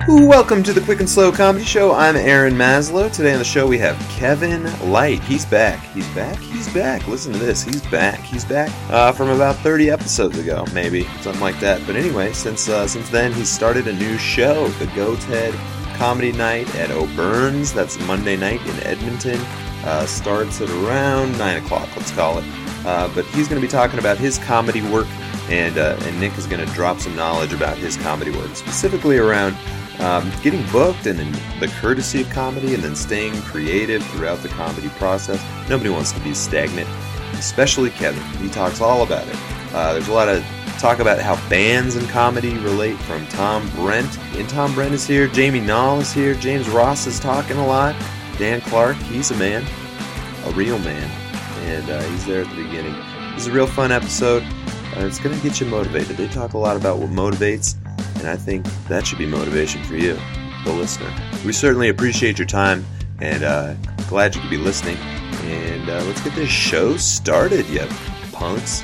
Welcome to the Quick and Slow Comedy Show. I'm Aaron Maslow. Today on the show we have Kevin Light. He's back. He's back. Listen to this. He's back from about 30 episodes ago, maybe. Something like that. But anyway, since then he's started a new show, the Goat's Head Comedy Night at O'Byrne's. That's Monday night in Edmonton. Starts at around 9 o'clock, let's call it. But he's going to be talking about his comedy work, and Nick is going to drop some knowledge about his comedy work, specifically around getting booked and then the courtesy of comedy and then staying creative throughout the comedy process. Nobody wants to be stagnant, especially Kevin. He talks all about it. There's a lot of talk about how bands and comedy relate from Tom Brent. And Tom Brent is here. Jamie Nall is here. James Ross is talking a lot. Dan Clark, he's a man. A real man. And he's there at the beginning. It's a real fun episode. It's going to get you motivated. They talk a lot about what motivates, and I think that should be motivation for you, the listener. We certainly appreciate your time, and glad you could be listening. And let's get this show started, you punks.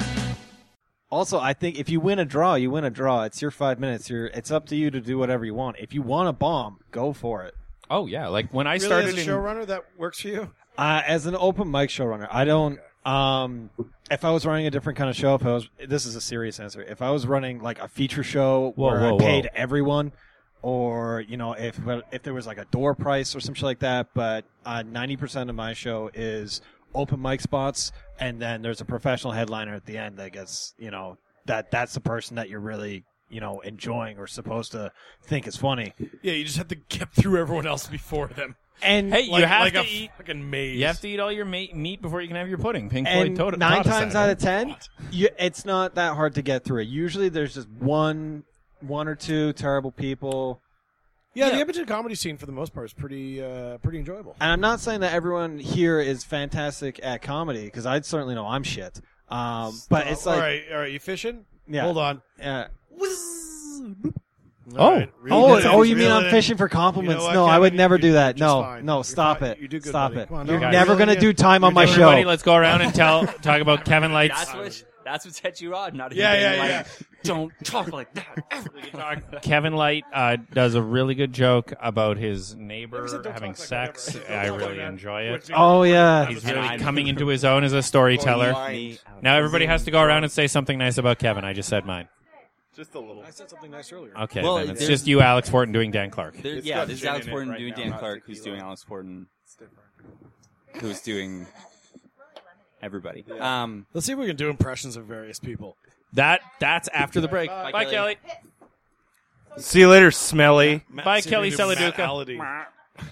Also, I think if you win a draw, you win a draw. It's your 5 minutes. It's up to you to do whatever you want. If you want a bomb, go for it. Oh, yeah. Like when I really, started as a showrunner, that works for you? As an open mic showrunner, I don't... if I was running a different kind of show, this is a serious answer. If I was running like a feature show where I paid everyone, or if there was like a door price or some shit like that, but 90% of my show is open mic spots, and then there's a professional headliner at the end that gets that's the person that you're really enjoying or supposed to think is funny. Yeah, you just have to get through everyone else before them. And hey, you have to eat fucking maze. You have to eat all your meat before you can have your pudding. Pink Floyd taught 9 us times that. out of 10, it's not that hard to get through it. Usually, there's just one or two terrible people. Yeah, the Edmonton comedy scene for the most part is pretty enjoyable. And I'm not saying that everyone here is fantastic at comedy, because I certainly know I'm shit. But it's like, all right, you fishing? Yeah. Hold on. Yeah. You mean I'm fishing for compliments? No, I would never do that. No, stop it. You do good, stop buddy. it. Come on, You're no, never going to do time on my show. Everybody, let's go around and talk about Kevin Light's. That's what set you on. Not don't talk like that. Kevin Light does a really good joke about his neighbor having sex. I really enjoy it. Oh, yeah. He's really coming into his own as a storyteller. Now everybody has to go around and say something nice about Kevin. I just said mine. Just a little. I said something nice earlier. Okay, then it's just you, Alex Fortin, doing Dan Clark. This is Alex Fortin doing Dan Clark, who's doing Alex Fortin, who's doing everybody. Let's see if we can do impressions of various people. That's after the break. Bye, Kelly. See you later, Smelly. Bye, Kelly Seladuca.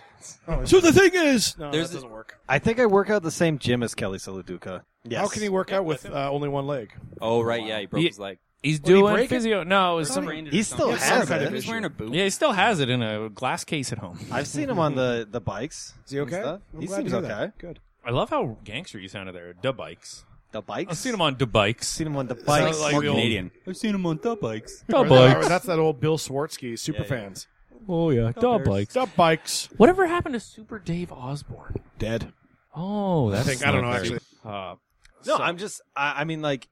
So the thing is, that There's doesn't work. I think I work out the same gym as Kelly Seladuca. Yes. How can he work out with only one leg? Oh, right, yeah, he broke his leg. He's Did he doing break it? physio. No, it was He still has it. He was wearing a boot. Yeah, he still has it in a glass case at home. I've seen him on the bikes. Is he okay? and stuff. I'm He glad to seems hear okay. that. Good. I love how gangster you sounded there. Da bikes. The bikes? I've seen him on da bikes. Seen him on the bikes. like More the old- Canadian. I've seen him on da bikes. Or that's that old Bill Swartzky, Superfans. Oh yeah, da bikes. Stop bikes. Whatever happened to Super Dave Osborne? Dead. Oh, that's. I don't know, actually. No, I'm just. I mean, like,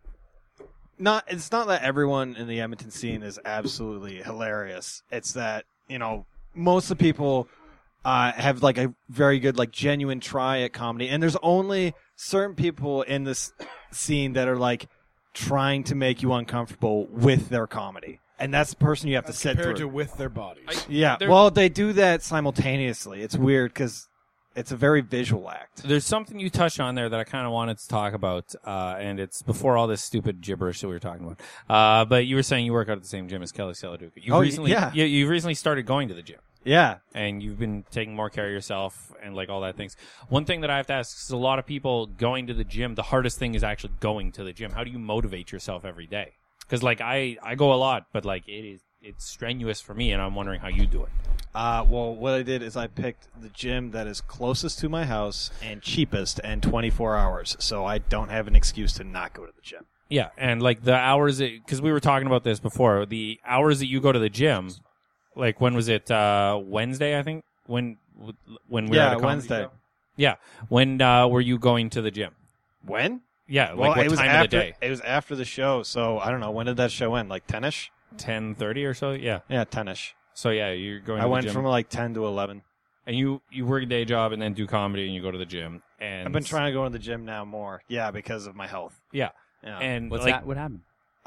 it's not that everyone in the Edmonton scene is absolutely hilarious. It's that most of the people have like a very good, like, genuine try at comedy, and there's only certain people in this scene that are like trying to make you uncomfortable with their comedy. And that's the person you have to sit Compared through. to with their bodies. Well, they do that simultaneously. It's weird because it's a very visual act. There's something you touched on there that I kind of wanted to talk about, and it's before all this stupid gibberish that we were talking about. But you were saying you work out at the same gym as Kelly Seladuca. You've recently started going to the gym. Yeah. And you've been taking more care of yourself and like all that things. One thing that I have to ask is a lot of people going to the gym, the hardest thing is actually going to the gym. How do you motivate yourself every day? Because like I go a lot, but like it's strenuous for me, and I'm wondering how you do it. Well, what I did is I picked the gym that is closest to my house and cheapest and 24 hours, so I don't have an excuse to not go to the gym. Yeah, and like the hours, because we were talking about this before, the hours that you go to the gym, like when was it? Wednesday, I think. When we were at a comedy Wednesday. show? Yeah, when were you going to the gym? When? Yeah, Well, like what it was time after, of the day? It was after the show, so I don't know. When did that show end? Like 10-ish? 10:30 or so. Yeah. Yeah, 10-ish. So yeah, you're going. I to went the gym. from like 10 to 11. And you work a day job and then do comedy and you go to the gym. And I've been trying to go to the gym now more. Yeah, because of my health. Yeah. Yeah. And What's like, that? What happened?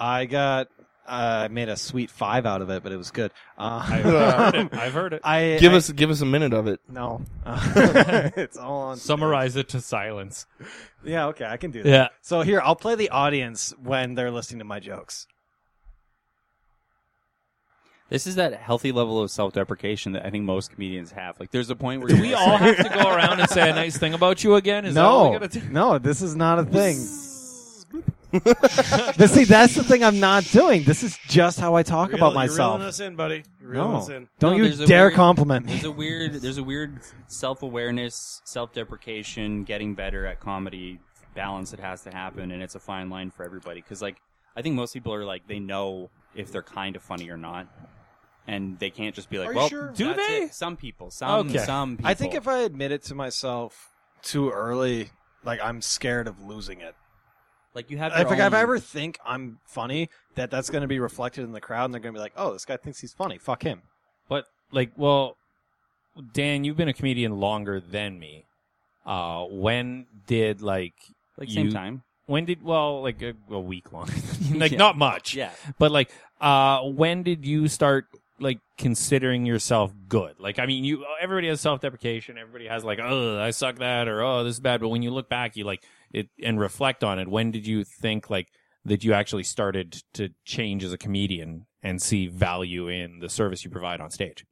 I made a sweet 5 out of it, but it was good. I've heard it. Give us a minute of it. No. It's all on. Summarize it to silence. Yeah, okay, I can do that. Yeah. So here, I'll play the audience when they're listening to my jokes. This is that healthy level of self-deprecation that I think most comedians have. Like, there's a point where Do we all have to go around and say a nice thing about you again? Is that what we No, gotta do? no, this is not a thing. But see, that's the thing I'm not doing. This is just how I talk about You're myself. reeling us in, buddy. You're reeling us No, in. don't No, you there's a dare weird- compliment me. There's a weird self-awareness, self-deprecation, getting better at comedy balance that has to happen, and it's a fine line for everybody. Because, like, I think most people are like, they know if they're kind of funny or not. And they can't just be like, Are you well, sure? Do that's they? it. Some people. Some Okay. people. I think if I admit it to myself too early, like I'm scared of losing it. like you have If your I own- ever think I'm funny, that's going to be reflected in the crowd, and they're going to be like, "Oh, this guy thinks he's funny. Fuck him." But like, well, Dan, you've been a comedian longer than me. When did like same time. When did like a week long? Like Yeah. not much. Yeah. But like, when did you start like considering yourself good? Like, I mean, everybody has self-deprecation. Everybody has like, oh, I suck that, or oh, this is bad. But when you look back, you like it and reflect on it. When did you think like that you actually started to change as a comedian and see value in the service you provide on stage?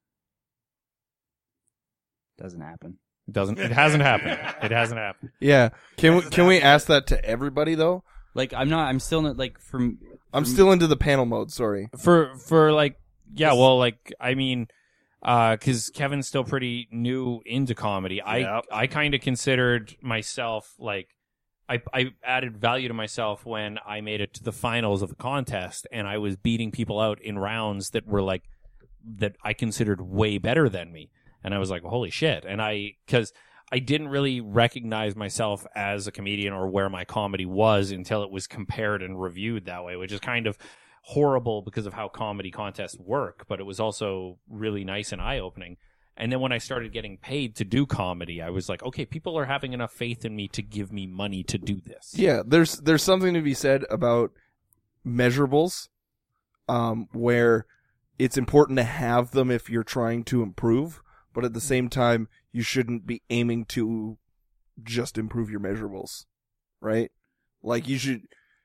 Doesn't happen. It doesn't. It hasn't happened. It hasn't happened. Yeah. Can we ask that to everybody though? Like, I'm still not, like, I'm still into the panel mode. Sorry. For like, yeah. Well, like, I mean, because Kevin's still pretty new into comedy. Yep. I kind of considered myself like I added value to myself when I made it to the finals of the contest, and I was beating people out in rounds that were like that I considered way better than me, and I was like, holy shit! And because I didn't really recognize myself as a comedian or where my comedy was until it was compared and reviewed that way, which is kind of horrible because of how comedy contests work, but it was also really nice and eye-opening. And then when I started getting paid to do comedy, I was like, okay, people are having enough faith in me to give me money to do this. Yeah, there's something to be said about measurables, where it's important to have them if you're trying to improve, but at the same time, you shouldn't be aiming to just improve your measurables, right? Like you should,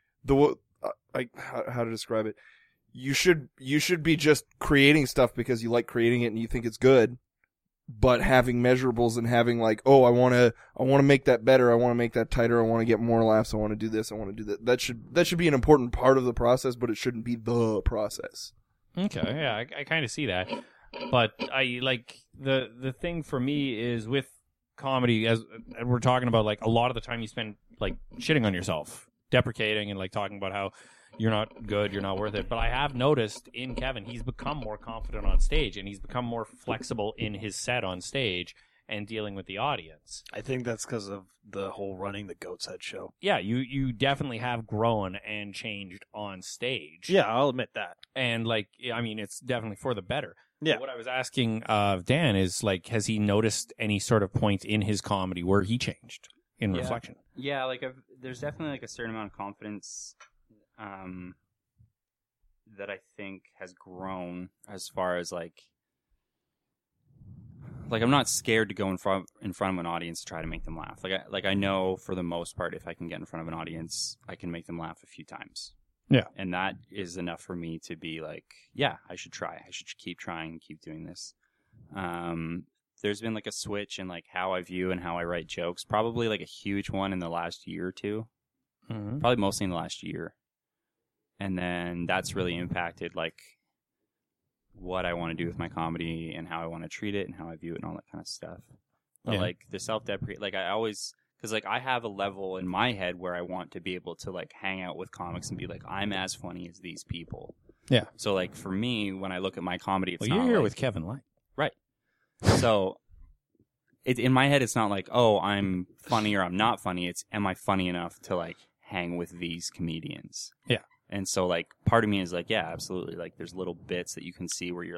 how to describe it? You should be just creating stuff because you like creating it and you think it's good, but having measurables and having like, oh, I want to make that better, I want to make that tighter, I want to get more laughs, I want to do this, I want to do that. That should be an important part of the process, but it shouldn't be the process. Okay, yeah, I kind of see that. But I like the thing for me is with comedy, as we're talking about, like a lot of the time you spend like shitting on yourself, deprecating and like talking about how you're not good, you're not worth it. But I have noticed in Kevin, he's become more confident on stage and he's become more flexible in his set on stage and dealing with the audience. I think that's because of the whole running the Goat's Head show. Yeah, you definitely have grown and changed on stage. Yeah, I'll admit that. And like, I mean, it's definitely for the better. Yeah. But what I was asking of Dan is like, has he noticed any sort of point in his comedy where he changed in reflection? Yeah, like there's definitely like a certain amount of confidence that I think has grown as far as like I'm not scared to go in front of an audience to try to make them laugh. I know for the most part, if I can get in front of an audience, I can make them laugh a few times. Yeah. And that is enough for me to be like, yeah, I should try. I should keep trying, keep doing this. There's been like a switch in like how I view and how I write jokes. Probably like a huge one in the last year or two. Mm-hmm. Probably mostly in the last year. And then that's really impacted like what I want to do with my comedy and how I want to treat it and how I view it and all that kind of stuff. But like the self-deprecate, like I always, because like I have a level in my head where I want to be able to like hang out with comics and be like, I'm as funny as these people. Yeah. So like for me, when I look at my comedy, it's Well, not you're here like, with Kevin Light. right. So in my head, it's not like, oh, I'm funny or I'm not funny. It's, am I funny enough to like hang with these comedians? Yeah. And so like part of me is like, yeah, absolutely. Like there's little bits that you can see where you're like,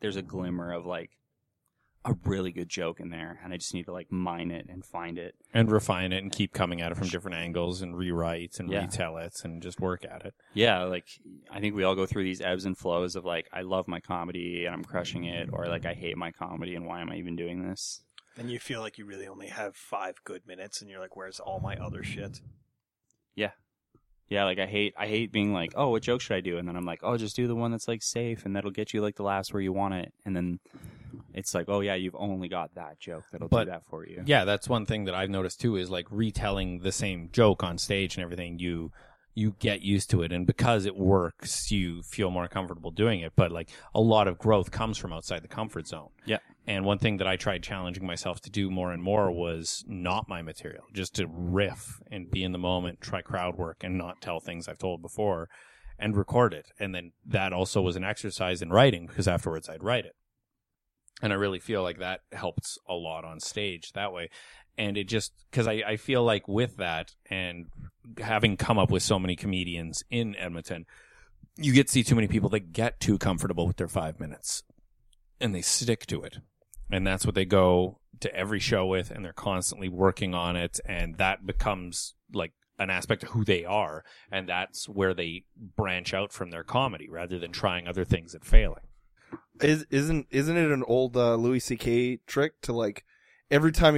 there's a glimmer of like a really good joke in there, and I just need to like mine it and find it and refine it and keep coming at it from different angles and rewrite and Yeah. retell it and just work at it. Yeah, like I think we all go through these ebbs and flows of like I love my comedy and I'm crushing it, or like I hate my comedy and why am I even doing this? And you feel like you really only have 5 good minutes, and you're like, "Where's all my other shit?" Yeah, like I hate being like, oh, what joke should I do? And then I'm like, oh, just do the one that's like safe and that'll get you like the laughs where you want it. And then it's like, oh yeah, you've only got that joke that'll But- do that for you. Yeah, that's one thing that I've noticed too is like retelling the same joke on stage and everything. You get used to it, and because it works, you feel more comfortable doing it. But like a lot of growth comes from outside the comfort zone. Yeah. And one thing that I tried challenging myself to do more and more was not my material, just to riff and be in the moment, try crowd work, and not tell things I've told before, and record it. And then that also was an exercise in writing, because afterwards I'd write it. And I really feel like that helps a lot on stage that way. And it just, because I feel like with that, and having come up with so many comedians in Edmonton, you get to see too many people that get too comfortable with their 5 minutes, and they stick to it. And that's what they go to every show with, and they're constantly working on it, and that becomes like an aspect of who they are, and that's where they branch out from their comedy rather than trying other things and failing. Isn't it an old Louis C.K. trick to like every time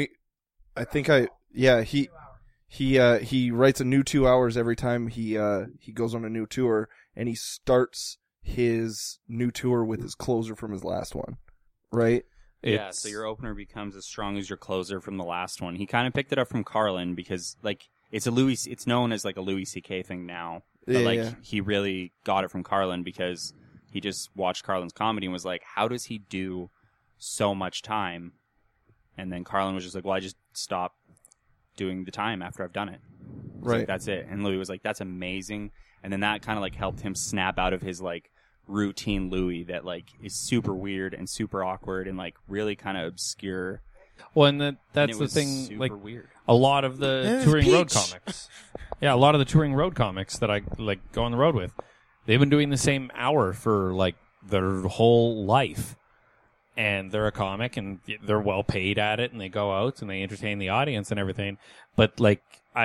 he writes a new 2 hours every time he goes on a new tour, and he starts his new tour with his closer from his last one, right? Yeah, so your opener becomes as strong as your closer from the last one. He kind of picked it up from Carlin because like it's known as like a Louis C.K. thing now. But he really got it from Carlin because he just watched Carlin's comedy and was like, how does he do so much time? And then Carlin was just like, well, I just stop doing the time after I've done it. Right. Like, that's it. And Louis was like, that's amazing. And then that kind of like helped him snap out of his like routine Louis that like is super weird and super awkward and like really kind of obscure. Well, and that's it the was thing, super like weird. a lot of the touring road comics. Yeah, a lot of the touring road comics that I like go on the road with, they've been doing the same hour for like their whole life. And they're a comic and they're well paid at it, and they go out and they entertain the audience and everything. But like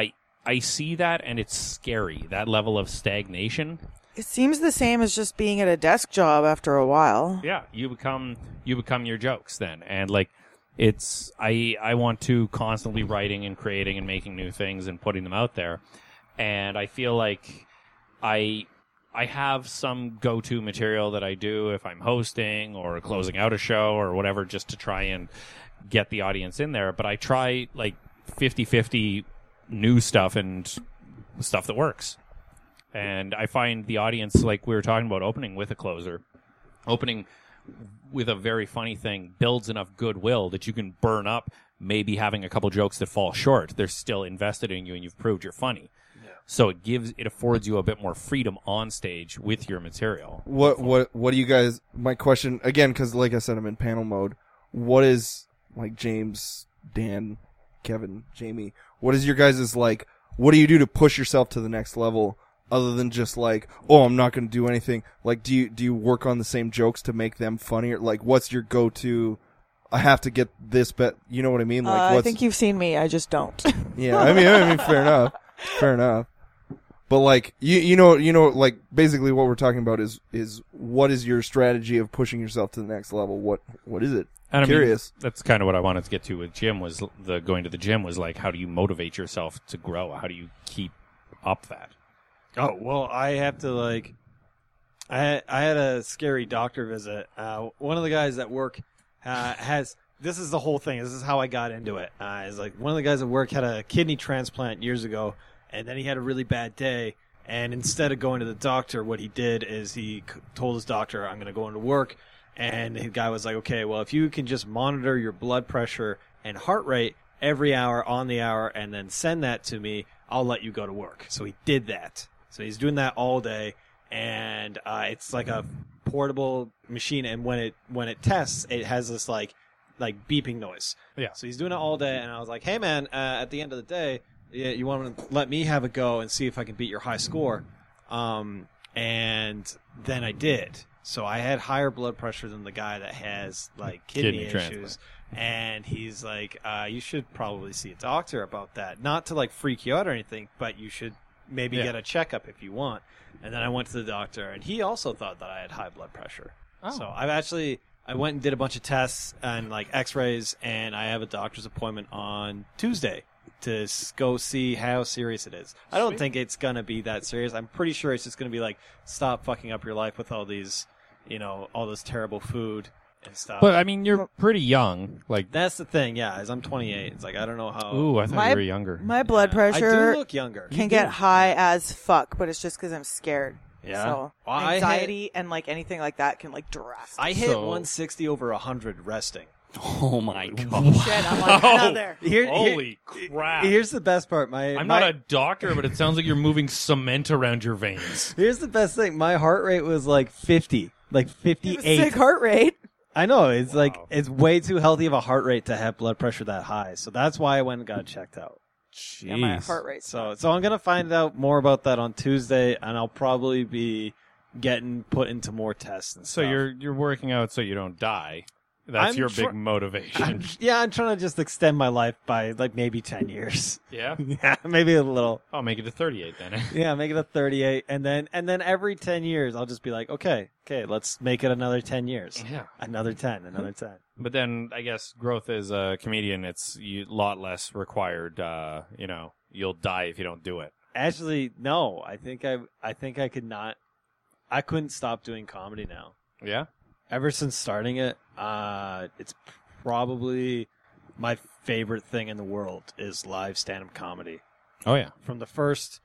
I see that, and it's scary, that level of stagnation. It seems the same as just being at a desk job after a while. Yeah, you become your jokes then, and like it's I want to constantly writing and creating and making new things and putting them out there, and I feel like I have some go-to material that I do if I'm hosting or closing out a show or whatever, just to try and get the audience in there. But I try like 50-50 new stuff and stuff that works. And I find the audience, like we were talking about, opening with a closer, opening with a very funny thing, builds enough goodwill that you can burn up maybe having a couple jokes that fall short. They're still invested in you, and you've proved you're funny. Yeah. So it affords you a bit more freedom on stage with your material. What do you guys? My question again, because like I said, I'm in panel mode. What is like James, Dan, Kevin, Jamie? What is your guys' like? What do you do to push yourself to the next level? Other than just like, oh, I'm not going to do anything. Like, do you work on the same jokes to make them funnier? Like, what's your go-to? I have to get this, but you know what I mean. Like, I think you've seen me. I just don't. Yeah, I mean, fair enough. But like, you know, like basically what we're talking about is what is your strategy of pushing yourself to the next level? What is it? And Curious. That's kind of what I wanted to get to with gym was going to the gym was like, how do you motivate yourself to grow? How do you keep up that? Oh, well, I have to, like, I had a scary doctor visit. One of the guys at work this is the whole thing. This is how I got into it. Is like one of the guys at work had a kidney transplant years ago, and then he had a really bad day. And instead of going to the doctor, what he did is he told his doctor, I'm going to go into work. And the guy was like, okay, well, if you can just monitor your blood pressure and heart rate every hour on the hour and then send that to me, I'll let you go to work. So he did that. So he's doing that all day, and it's like a portable machine. And when it tests, it has this like beeping noise. Yeah. So he's doing it all day, and I was like, "Hey man, at the end of the day, you want to let me have a go and see if I can beat your high score?" and then I did. So I had higher blood pressure than the guy that has like kidney issues. transplant. And he's like, you should probably see a doctor about that. Not to like freak you out or anything, but you should maybe get a checkup if you want. And then I went to the doctor, and he also thought that I had high blood pressure. Oh. So I went and did a bunch of tests and like x-rays, and I have a doctor's appointment on Tuesday to go see how serious it is. I don't think it's going to be that serious. I'm pretty sure it's just going to be like, stop fucking up your life with all these, all this terrible food and stuff. But I mean, you're pretty young. Like, That's the thing, yeah, is I'm 28. It's like, I don't know how... ooh, I thought you were younger. My blood I pressure do look younger. can get high as fuck, but it's just because I'm scared. Yeah. So Well, I anxiety and like anything like that can like drastically. I hit So- 160 over 100 resting. Oh my god. Shit, I'm like another. Holy crap. Here's the best part. I'm not a doctor, but it sounds like you're moving cement around your veins. Here's the best thing. My heart rate was like 50, like You have a 58. sick heart rate. I know. It's like, it's way too healthy of a heart rate to have blood pressure that high. So that's why I went and got it checked out. Jeez. Yeah, my heart rate. So I'm going to find out more about that on Tuesday, and I'll probably be getting put into more tests and So stuff. you're working out so you don't die. That's I'm your tr- big motivation. I'm trying to just extend my life by like maybe 10 years. Yeah? Yeah, maybe a little. I'll make it to 38 then. Yeah, make it a 38, and then every 10 years, I'll just be like, okay, let's make it another 10 years. Yeah. Another 10, another 10. But then I guess growth as a comedian, it's a lot less required. You'll die if you don't do it. Actually, no. I think I could not. I couldn't stop doing comedy now. Yeah? Ever since starting it, it's probably my favorite thing in the world is live stand-up comedy. Oh, yeah. From the first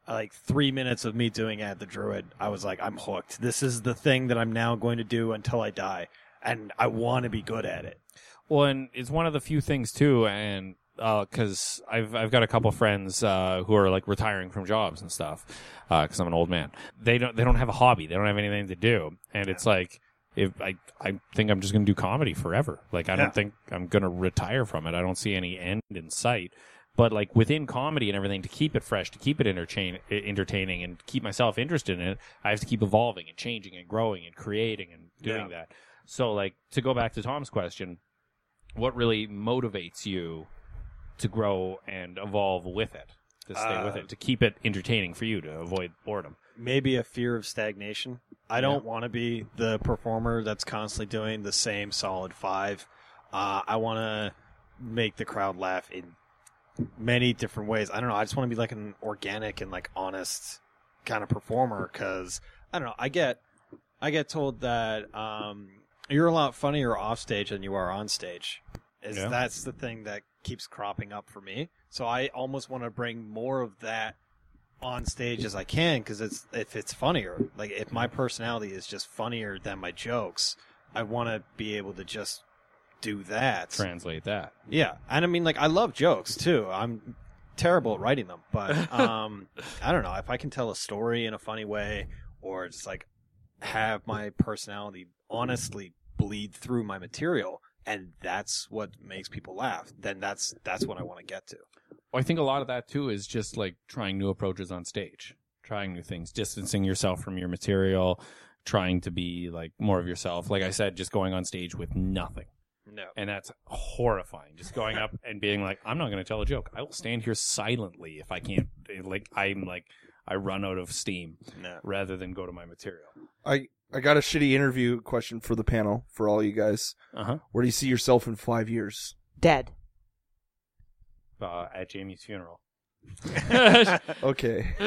3 minutes of me doing At the Druid, I was like, I'm hooked. This is the thing that I'm now going to do until I die, and I want to be good at it. Well, and it's one of the few things, too, and because I've got a couple friends who are like retiring from jobs and stuff because I'm an old man. They don't have a hobby. They don't have anything to do, and it's like, if I think I'm just going to do comedy forever. Like, I don't think I'm going to retire from it. I don't see any end in sight. But like within comedy and everything, to keep it fresh, to keep it entertaining, and keep myself interested in it, I have to keep evolving and changing and growing and creating and doing that. So like, to go back to Tom's question, what really motivates you to grow and evolve with it, to stay with it, to keep it entertaining for you, to avoid boredom? Maybe a fear of stagnation. I don't want to be the performer that's constantly doing the same solid 5. I want to make the crowd laugh in many different ways. I don't know. I just want to be like an organic and like honest kind of performer, because I don't know. I get told that you're a lot funnier off stage than you are on stage. That's the thing that keeps cropping up for me. So I almost want to bring more of that on stage as I can, because if it's funnier, like if my personality is just funnier than my jokes, I want to be able to just do that. Translate that. Yeah, and I mean, like, I love jokes too. I'm terrible at writing them, but I don't know, if I can tell a story in a funny way, or just like have my personality honestly bleed through my material, and that's what makes people laugh, then that's what I want to get to. Well, I think a lot of that too is just like trying new approaches on stage, trying new things, distancing yourself from your material, trying to be like more of yourself. Like I said, just going on stage with nothing. No. And that's horrifying. Just going up and being like, I'm not going to tell a joke. I will stand here silently if I can't. I run out of steam rather than go to my material. I got a shitty interview question for the panel, for all you guys. Uh-huh. Where do you see yourself in 5 years? Dead. At Jamie's funeral. Okay.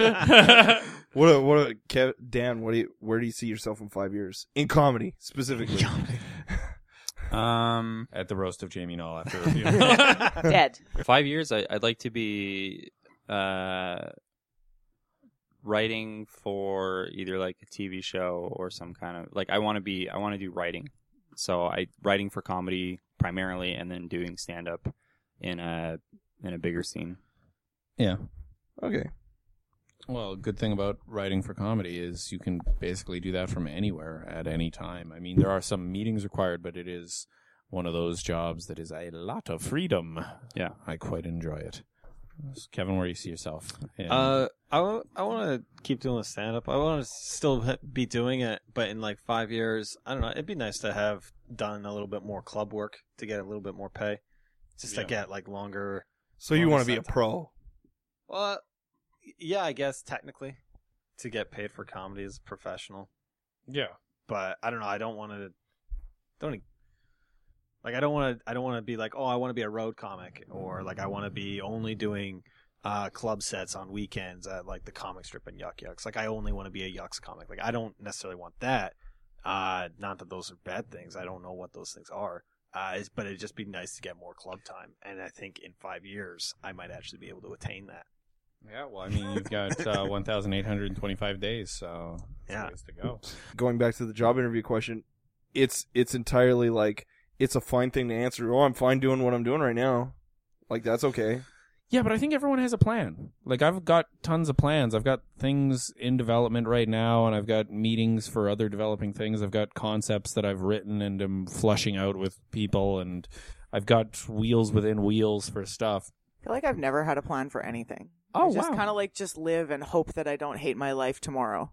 Dan, where do you see yourself in 5 years? In comedy, specifically. At the roast of Jamie Null after her funeral. Dead. 5 years, I'd like to be writing for either like a TV show or some kind of like I want to do writing. So writing for comedy primarily, and then doing stand up in a bigger scene. Yeah. Okay. Well, good thing about writing for comedy is you can basically do that from anywhere at any time. I mean, there are some meetings required, but it is one of those jobs that is a lot of freedom. Yeah. I quite enjoy it. Kevin, where do you see yourself? I want to keep doing the stand up. I want to still be doing it, but in like 5 years, I don't know. It'd be nice to have done a little bit more club work to get a little bit more pay, just to get like longer. So you want to be a pro? Well, yeah, I guess technically, to get paid for comedy as a professional. Yeah, but I don't know. I don't want to. I don't want to be like, oh, I want to be a road comic, or like I want to be only doing club sets on weekends at like the comic strip and Yuck Yucks. Like I only want to be a Yucks comic. Like I don't necessarily want that. Not that those are bad things. I don't know what those things are. But it'd just be nice to get more club time. And I think in 5 years, I might actually be able to attain that. Yeah, well, I mean, you've got 1,825 days, so yeah, ways to go. Going back to the job interview question, it's entirely like it's a fine thing to answer. Oh, I'm fine doing what I'm doing right now. Like that's okay. Yeah, but I think everyone has a plan. Like, I've got tons of plans. I've got things in development right now, and I've got meetings for other developing things. I've got concepts that I've written and am flushing out with people, and I've got wheels within wheels for stuff. I feel like I've never had a plan for anything. Oh, I just wow. kind of like just live and hope that I don't hate my life tomorrow.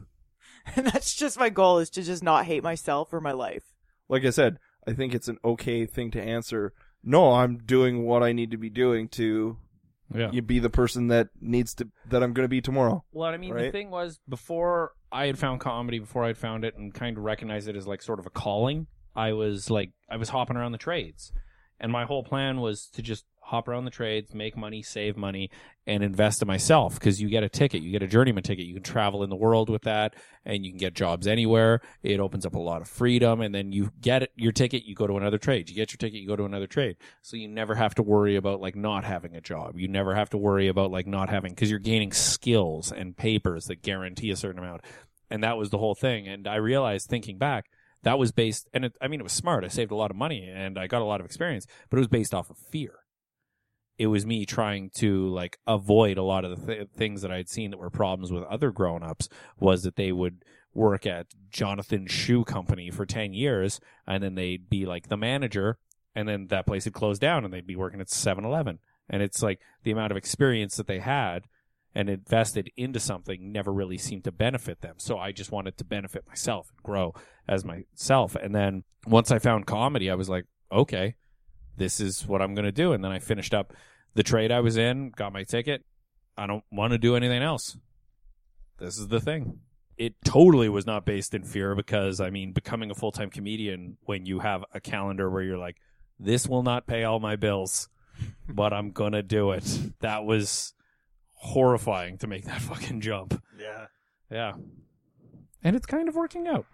And that's just my goal, is to just not hate myself or my life. Like I said, I think it's an okay thing to answer. No, I'm doing what I need to be doing to you be the person that I'm going to be tomorrow. Well, I mean, right? The thing was, before I had found comedy, before I had found it and kind of recognized it as like sort of a calling, I was hopping around the trades. And my whole plan was to just hop around the trades, make money, save money, and invest in myself. Because you get a ticket, you get a journeyman ticket. You can travel in the world with that, and you can get jobs anywhere. It opens up a lot of freedom, and then you get your ticket, you go to another trade. You get your ticket, you go to another trade. So you never have to worry about like not having a job. You never have to worry about like not having, because you're gaining skills and papers that guarantee a certain amount. And that was the whole thing. And I realized, thinking back, that was based, and it was smart. I saved a lot of money and I got a lot of experience, but it was based off of fear. It was me trying to like avoid a lot of the things that I'd seen that were problems with other grown-ups, was that they would work at Jonathan's Shoe Company for 10 years and then they'd be like the manager, and then that place had closed down and they'd be working at 7-Eleven. And it's like the amount of experience that they had and invested into something never really seemed to benefit them. So I just wanted to benefit myself and grow as myself. And then once I found comedy, I was like, okay, this is what I'm going to do. And then I finished up the trade I was in, got my ticket. I don't want to do anything else. This is the thing. It totally was not based in fear, because, I mean, becoming a full-time comedian, when you have a calendar where you're like, this will not pay all my bills, but I'm going to do it. That was horrifying to make that fucking jump. Yeah. And it's kind of working out.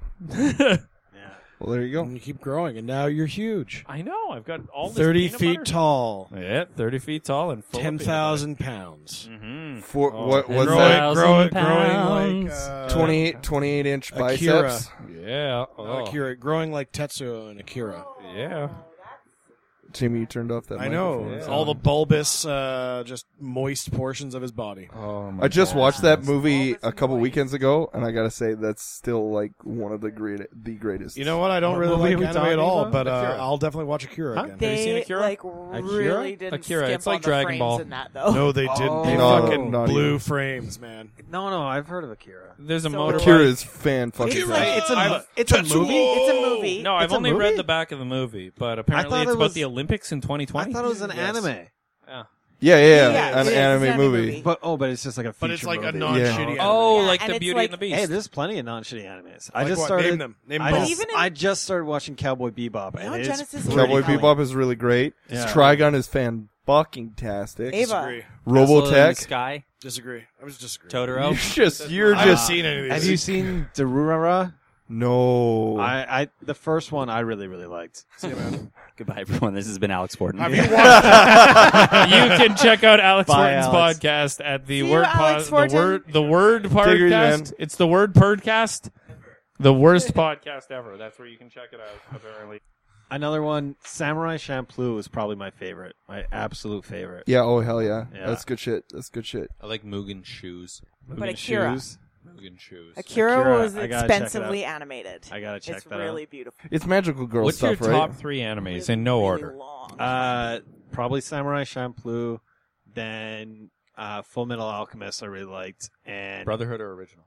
Well, there you go. And you keep growing, and now you're huge. I know. I've got all this 30 peanut feet butter. tall. Yeah, 30 feet tall and full 10,000 pounds. Mm-hmm. For what was Growing, that? growing like 28 inch Akira. biceps. Yeah. Akira, growing like Tetsuo and Akira. Yeah. Jimmy, you turned off that. I know. microphone. Yeah. All the bulbous, just moist portions of his body. Oh my I just God. watched that movie a couple weekends ago, and I gotta say that's still like one of the greatest. You know what? I don't What really movie like are we anime talking at all, about? but Akira. I'll definitely watch Akira Huh? again. Have you seen They Akira? like really didn't Akira, skimp it's like on the Dragon frames Ball. in that though. No, they didn't. They No, fucking not blew even. frames, man. No, I've heard of Akira. There's a So- motorbike. Akira is fan fucking. It's like It's a I've- it's a movie. It's a movie. No, I've It's a only movie? read the back of the movie, but apparently thought it's it about was- the Olympics in 2020. I thought it was an anime. Yeah. Yeah, Yeah, an it is anime movie. But it's just like a feature But it's like a movie. non-shitty anime. Oh, Yeah, like and the it's Beauty like- and the Beast. Hey, there's plenty of non-shitty animes. I Like just what? started. Name them. Name I them. But just, even in- I just started watching Cowboy Bebop, and Neon it is Genesis is pretty Cowboy Really? Bebop is really great. Yeah. Trigun is fan-fucking-tastic. Ava. Disagree. Robotech. Sky, Disagree. I was disagreeing. Totoro. You're I haven't just seen any of these. Have you seen Darurara? no. The first one I really liked. See you, man. Goodbye, everyone. This has been Alex Fortin. Have you watched? You can check out Alex Bye, Horton's Alex. podcast at the See you, word Alex Horton. the word Take it easy, man. podcast. It's the word podcast. The worst podcast ever. That's where you can check it out, apparently. Another one, Samurai Champloo, is probably my favorite. My absolute favorite. Yeah. Oh hell yeah. Yeah. That's good shit. That's good shit. I like Mugen Shoes. But Mugen Akira. Shoes. Mugen Shoes. Akira was I gotta check it expensively animated. I gotta check It's that really out. beautiful. It's magical girl What's stuff, your right? top 3 animes in no Really order? long. Probably Samurai Champloo, then Full Metal Alchemist I really liked, and Brotherhood or original?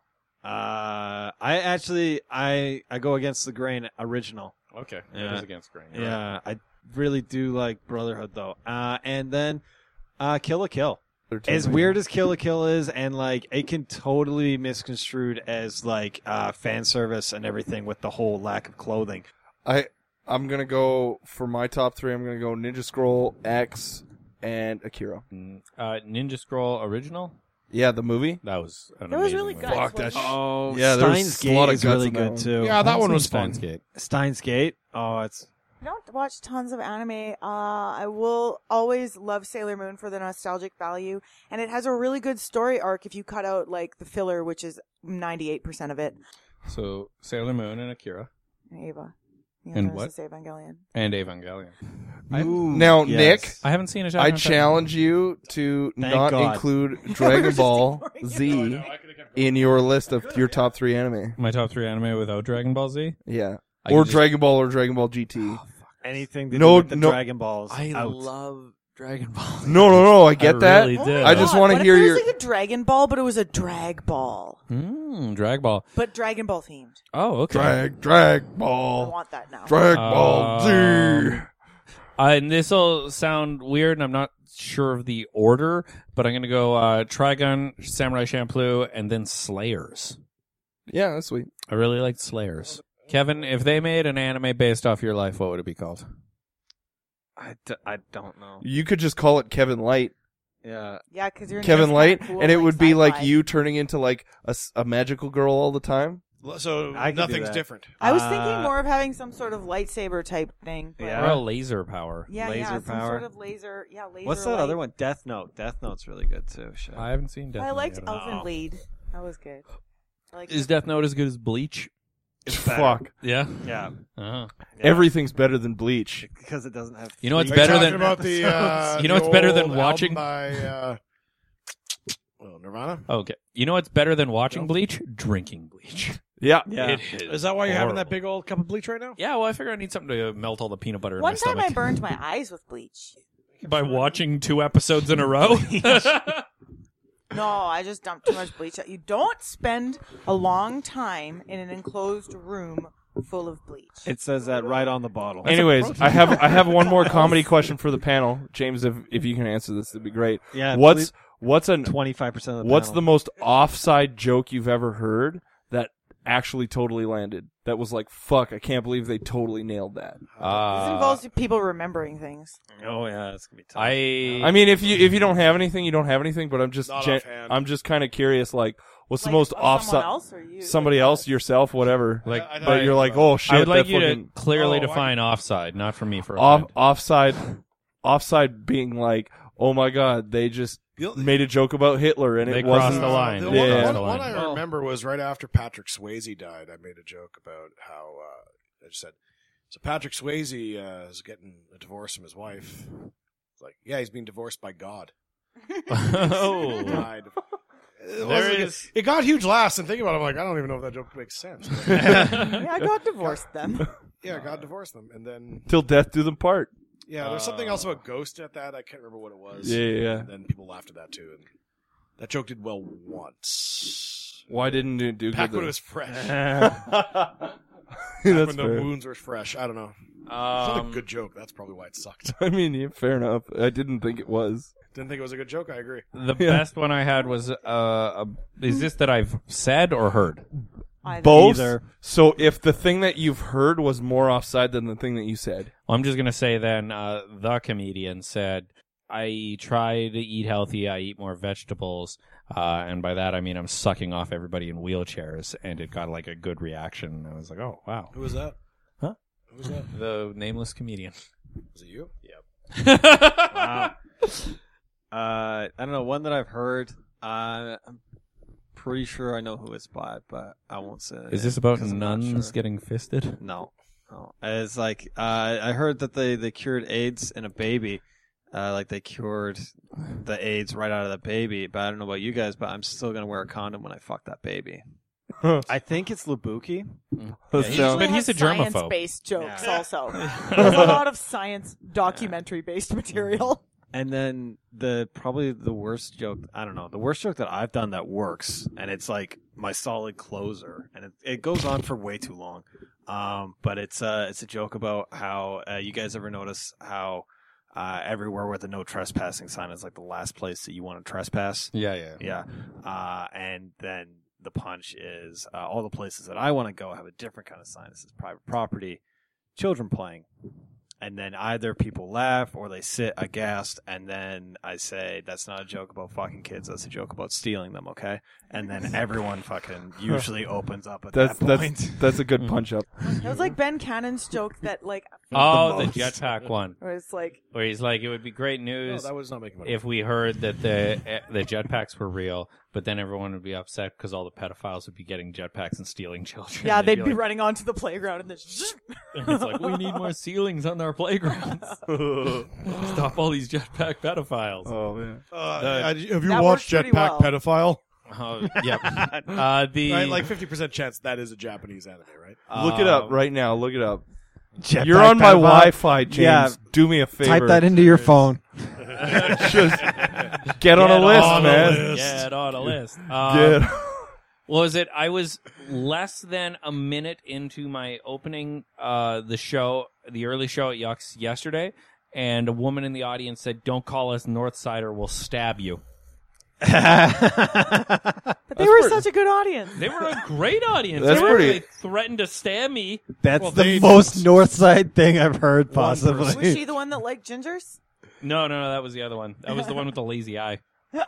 I go against the grain. Original. Okay, Yeah. it is against grain. You're Yeah, right. I really do like Brotherhood though. And then Kill la Kill. As weird as Kill la Kill is, and like it can totally be misconstrued as like fan service and everything with the whole lack of clothing. I'm gonna go for my top 3. I'm gonna go Ninja Scroll, X, and Akira. Ninja Scroll original. Yeah, the movie. That was an It was amazing really movie. good. Fuck that shit. Oh, Yeah, there's Steins a lot Gate of is guts really in that good one. too. Yeah, that one was Steins fun. Gate. Steins Gate. Oh, it's I don't watch tons of anime. I will always love Sailor Moon for the nostalgic value, and it has a really good story arc if you cut out like the filler, which is 98% of it. So Sailor Moon and Akira Ava. And what? Evangelion. and Evangelion. Now, yes. Nick, I haven't seen a I challenge you to Thank not God. include Dragon Ball ignoring Z in your list of your top 3 anime. my top 3 anime without Dragon Ball Z. Yeah. I Or just- Dragon Ball or Dragon Ball GT. anything to No, do with the no. Dragon Balls. out. love Dragon Ball. No, I get that. really did. I just wanna What hear if your- it was like a Dragon Ball, but it was a drag ball, Drag Ball. but Dragon Ball themed. Oh, okay. Drag I Ball. want that now. Drag Ball Z. And this will sound weird, and I'm not sure of the order, but I'm going to go Trigun, Samurai Champloo, and then Slayers. Yeah, that's sweet. I really liked Slayers. Kevin, if they made an anime based off your life, what would it be called? I don't know. You could just call it Kevin Light. Yeah. Yeah, because you're Kevin Light, cool, and it would be like sci-fi. you turning into like a magical girl all the time. So I could do nothing's that. different. I was thinking more of having some sort of lightsaber type thing. But Yeah. Or a laser power. yeah, Laser some power. sort of laser. Yeah, laser. What's that light. other one? Death Note. Death Note's really good too. Shit. I haven't seen Death I Note liked yet. Elfen Lied. That was good. I liked Is Death Note as good as Bleach? Fuck. Yeah. Yeah. Uh-huh. Everything's better than Bleach. Because it doesn't have. You know what's Are you better talking than about the You know the what's better than old watching- album by Nirvana? Okay. You know what's better than watching Bleach? Drinking Bleach. Yeah. Yeah. It Is that why you're having that horrible. big old cup of bleach right now? Yeah, well, I figure I need something to melt all the peanut butter in One my time stomach. I burned my eyes with bleach. By watching 2 episodes in a row? No, I just dumped too much bleach. You don't spend a long time in an enclosed room full of bleach. It says that right on the bottle. Anyways, I have one more comedy question for the panel, James. If you can answer this, it'd be great. Yeah. What's 25% of the what's panel. the most offside joke you've ever heard that actually totally landed? That was like, fuck, I can't believe they totally nailed that. This involves people remembering things. Oh yeah, it's gonna be tough. I mean, if you don't have anything, you don't have anything. But I'm just Not offhand. I'm just kind of curious. Like, what's Like, the most of offside? someone else or you? Somebody else, yourself, whatever. Like, I but you're like, oh shit, I would like that you fucking to clearly Oh, define offside, not for me for offside being like, oh my god, they just made a joke about Hitler and They it crossed wasn't the line. The Yeah. one, the one line. I remember was right after Patrick Swayze died. I made a joke about how I just said, "So Patrick Swayze is getting a divorce from his wife." It's like, yeah, he's being divorced by God. Oh. Died. There is- It got huge laughs, and thinking about it, I'm like, I don't even know if that joke makes sense. But, Yeah, I got divorced them. yeah, God divorced them, and then till death do them part. yeah, there's something else about Ghost at that. I can't remember what it was. Yeah. And then people laughed at that too, and that joke did well once. Why didn't it do Back good? when it was fresh. That's when the fair. wounds were fresh. I don't know. It's not a good joke. That's probably why it sucked. I mean, yeah, fair enough. I didn't think it was. Didn't think it was a good joke. I agree. The best one I had was, is this that I've said or heard? Either. Both. Either. So if the thing that you've heard was more offside than the thing that you said, Well, I'm just going to say then, the comedian said, I try to eat healthy, I eat more vegetables, and by that I mean I'm sucking off everybody in wheelchairs, and it got like a good reaction. I was like, oh, wow. Who was that? Huh? Who was that? The nameless comedian. Was it you? Wow. I don't know. One that I've heard. I'm pretty sure I know who it's by, but I won't say. Is this about 'cause I'm not nuns sure. getting fisted? No. It's like I heard that they cured AIDS in a baby. Like they cured the AIDS right out of the baby. But I don't know about you guys, but I'm still gonna wear a condom when I fuck that baby. I think it's Lubuki. That he's- sounds- but he's a germaphobe. Science-based jokes Yeah. also. There's a lot of science documentary-based material. And then probably the worst joke, I don't know, the worst joke that I've done that works, and it's like my solid closer, and it goes on for way too long. But it's a joke about how you guys ever notice how everywhere with a no trespassing sign is like the last place that you want to trespass. Yeah. And then the punch is all the places that I want to go have a different kind of sign. This is private property, children playing. And then either people laugh or they sit aghast, and then I say, that's not a joke about fucking kids, that's a joke about stealing them, okay? And then everyone fucking usually opens up at that point. That's a good punch up. It was like Ben Cannon's joke that like. Oh, the jetpack one. Where it's like. Where he's like, it would be great No, news that was not making money. if we heard that the jetpacks were real, but then everyone would be upset because all the pedophiles would be getting jetpacks and stealing children. Yeah, they'd be like, running onto the playground and then. it's like, we need more ceilings on our playgrounds. Stop all these jetpack pedophiles. Oh man. Have you That watched works pretty Jetpack well. Pedophile? Yep. Right, like 50% chance that is a Japanese anime, right? Look it up right now. Look it up. Jetpack You're on my pedophile. Wi-Fi, James. Yeah. Do me a favor. Type that into your phone. Just get on a list, on a man. list. Get on a list. Get. What was it? I was less than a minute into my opening the early show at Yucks yesterday, and a woman in the audience said, "Don't call us Northside or we'll stab you." But they were such a good audience. They were a great audience. That's They pretty- threatened to stab me. That's Well, the they most just- north side thing I've heard, Was possibly. she the one that liked gingers? No, that was the other one. That was the one with the lazy eye.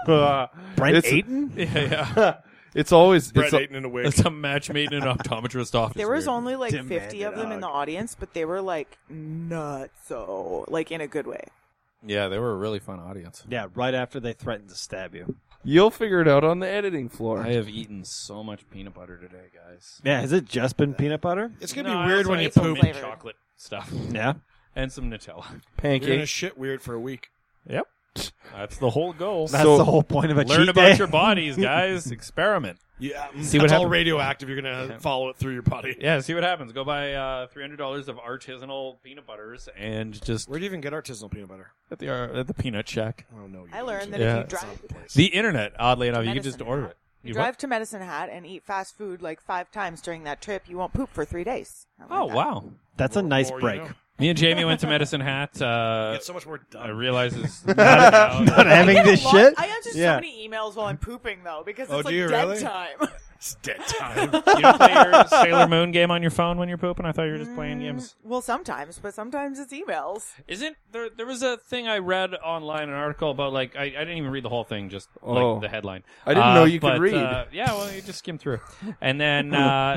Brent It's- Ayton? Yeah. It's always Brett it's Ayton in a wig. It's a match made in an optometrist office. There was Weird. only like Demanded 50 of them in the audience, but they were like nuts, so like in a good way. Yeah, they were a really fun audience. Yeah, right after they threatened to stab you. you'll figure it out on the editing floor. I have eaten so much peanut butter today, guys. Yeah, has it just been peanut butter? It's going to No, be I weird also when you ate some poop. mint Flavored. chocolate stuff Yeah. and some Nutella. You're going to Pancake. shit weird for a week. Yep, that's the whole goal. That's So- the whole point of a Learn cheat about day. your bodies, guys. Experiment. Yeah, See that's what all happens. radioactive. You're going to follow it through your body. Yeah, see what happens. Go buy $300 of artisanal peanut butters and just Where do you even get artisanal peanut butter? at the peanut shack. Oh, no. I learned that Yeah. if you drive, The internet, oddly enough, you can just Medicine order Hat. it. you what? drive to Medicine Hat and eat fast food like 5 times during that trip, you won't poop for 3 days. I learned Oh that. wow! That's a nice More you break. know. Me and Jamie went to Medicine Hat. You get so much more I done. realize it's Not having I get this a lot- shit? I answer Yeah. so many emails while I'm pooping though because Oh, it's do like you dead really? time. It's dead time. You don't play your Sailor Moon game on your phone when you're pooping? I thought you were just playing games. Well, sometimes, but sometimes it's emails. Isn't there was a thing I read online, an article about like I didn't even read the whole thing, just Oh. like the headline. I didn't know you could but, read. Yeah, well, you just skim through. And then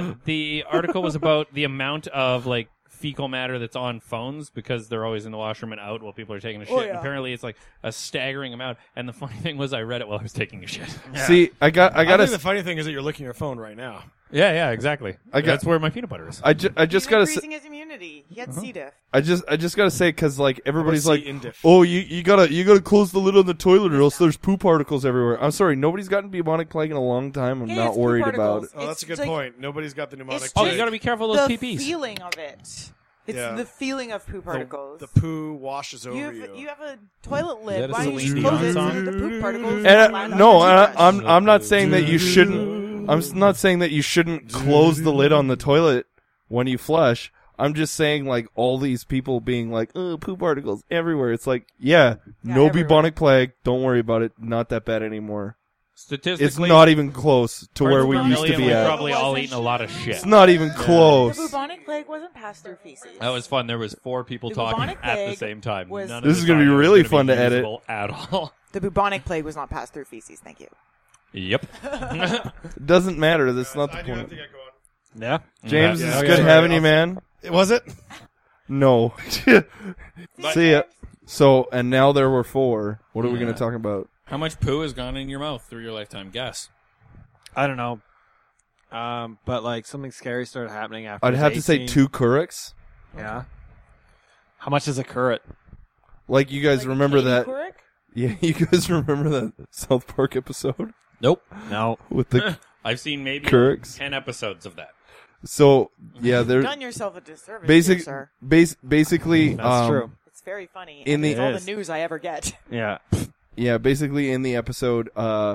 the article was about the amount of like fecal matter that's on phones because they're always in the washroom and out while people are taking a shit. Oh, And yeah. apparently it's like a staggering amount. And the funny thing was I read it while I was taking a shit. See, I I gotta. think the funny thing is that you're licking your phone right now. Yeah, exactly. I got- That's where my peanut butter is. I just He's gotta say, increasing his immunity. He had C. diff. I just gotta say, because like everybody's like, Indiff. oh, you gotta close the lid on the toilet or else there's poo particles everywhere. I'm sorry, nobody's gotten bubonic plague in a long time. I'm Hey, not it's poo worried about particles. it. Oh, that's a good It's like point. Nobody's got the pneumonic it's Oh, plague. you got to be careful of those The PPs. feeling of it. It's Yeah. the feeling of poo particles. The poo washes over you have a toilet lid. that a Why don't you Celine just close Dion it so song? that the poop particles And don't land on no, the toothbrush? I'm not saying that you shouldn't. I'm not saying that you shouldn't close the lid on the toilet when you flush. I'm just saying, like, all these people being like, oh, poo particles everywhere. It's like, yeah, no everywhere. bubonic plague. Don't worry about it. Not that bad anymore. Statistically, It's not even close to where we parts per used to million, be we've at. probably all eaten a lot of shit. It's not even The close. bubonic plague wasn't passed through feces. That was fun. There was 4 people The talking bubonic at the plague same time. was- None of This the is gonna be time was really gonna fun to edit. usable at all. The bubonic plague was not passed through feces. Thank you. Yep. It doesn't matter. That's not the I do have point. to get going. Yeah. James, Yeah. it's Okay. good Sorry, having you, I'll- man. Was it? No. See ya. So, and now there were 4. What are we going to talk about? How much poo has gone in your mouth through your lifetime? Guess. I don't know. But like something scary started happening after. I'd I was have to say 18. 2 Keurig. Yeah. How much is a current? Like, you guys Like remember Katie that? Couric? Yeah, you guys remember that South Park episode Nope. No. with the I've seen maybe Keurigs? 10 episodes of that. So, yeah, You've there done yourself a disservice, basic here, sir. basically That's true. It's very funny. In And the- it's all It the is. news I ever get. Yeah. Yeah, basically in the episode,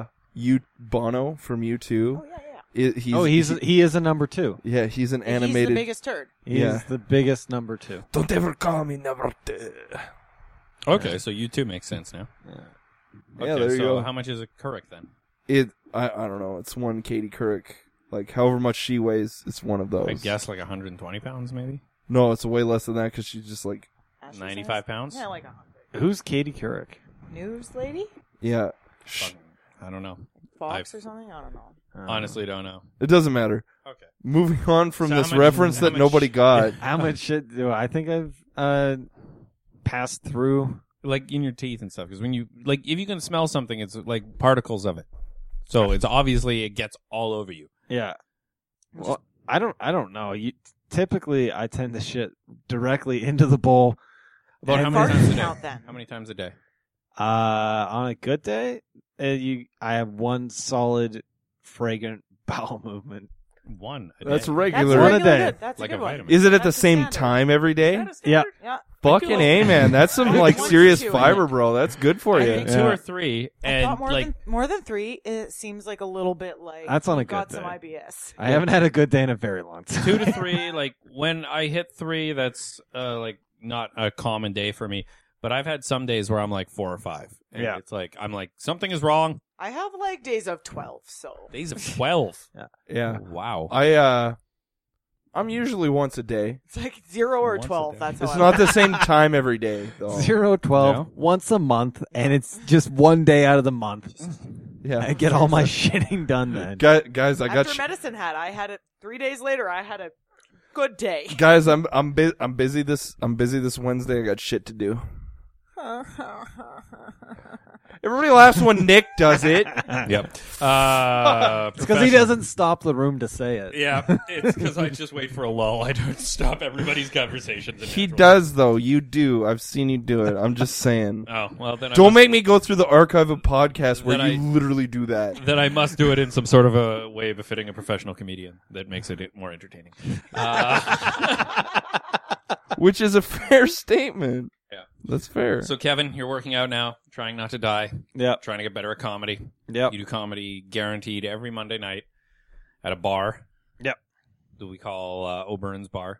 Bono from U2. Oh yeah. He is a number 2. Yeah, he's an He's animated. the biggest turd. He Yeah. is the biggest number 2. Don't ever call me number 2. Okay, so you two makes sense now. Yeah, Okay, there you so go. how much is a Couric then? I don't know. It's one Katie Couric. Like, however much she weighs, it's one of those. I guess like 120 pounds, maybe No, it's way less than that because she's just like, Ashley 95 says- pounds. Yeah, like 100. Who's Katie Couric? News lady? yeah. Fucking- I don't know. Fox or something? I don't know. Honestly, don't know. It doesn't matter. Okay. Moving on from So how this much- reference how that much- nobody got. How much shit do I think I've passed through? Like in your teeth and stuff, because when you like, if you can smell something, it's like particles of it. So it's obviously it gets all over you. Yeah. Well, I don't know. Typically, I tend to shit directly into the bowl. About how And many fart times a day? count then. How many times a day? On a good day, I have one solid, fragrant bowel movement. One. A That's day. regular. One a regular day. good. That's Like a a good one. vitamin. Is it at the That's the same standard. time every day? Is that a Yeah. standard? Yeah. Fucking I A, man. That's some I like think serious 1 to 2 fiber, in it. bro. That's good for I you. think Yeah. 2 or 3, I and thought like more than 3. It seems like a little bit like That's on a you've got good some day. IBS. I haven't had a good day in a very long time. 2 to 3. Like when I hit 3, that's like not a common day for me. But I've had some days where I'm like 4 or 5. And Yeah. it's like I'm like something is wrong. I have like days of 12, so Days of 12. Yeah. Wow. I'm usually once a day. it's like 0 or Once a 12. day. That's how It's I not the same time every day, though. 0, 12, No? once a month, and it's just one day out of the month. Yeah. I get all my shitting done then. Guys, I got After medicine I had it 3 days later. I had a good day. guys. I'm busy this Wednesday. I got shit to do. Everybody laughs when Nick does it. Yep. It's because he doesn't stop the room to say it. Yeah, it's because I just wait for a lull. I don't stop everybody's conversations. He does, though. You do. I've seen you do it. I'm just saying. Oh well, then Don't make me go through the archive of podcasts where Then you literally do that. Then I must do it in some sort of a way befitting a professional comedian that makes it more entertaining. Which is a fair statement. Yeah. That's fair. So Kevin, you're working out now, trying not to die, Yep. trying to get better at comedy. Yep. You do comedy guaranteed every Monday night at a bar. Yep. That we call O'Byrne's Bar.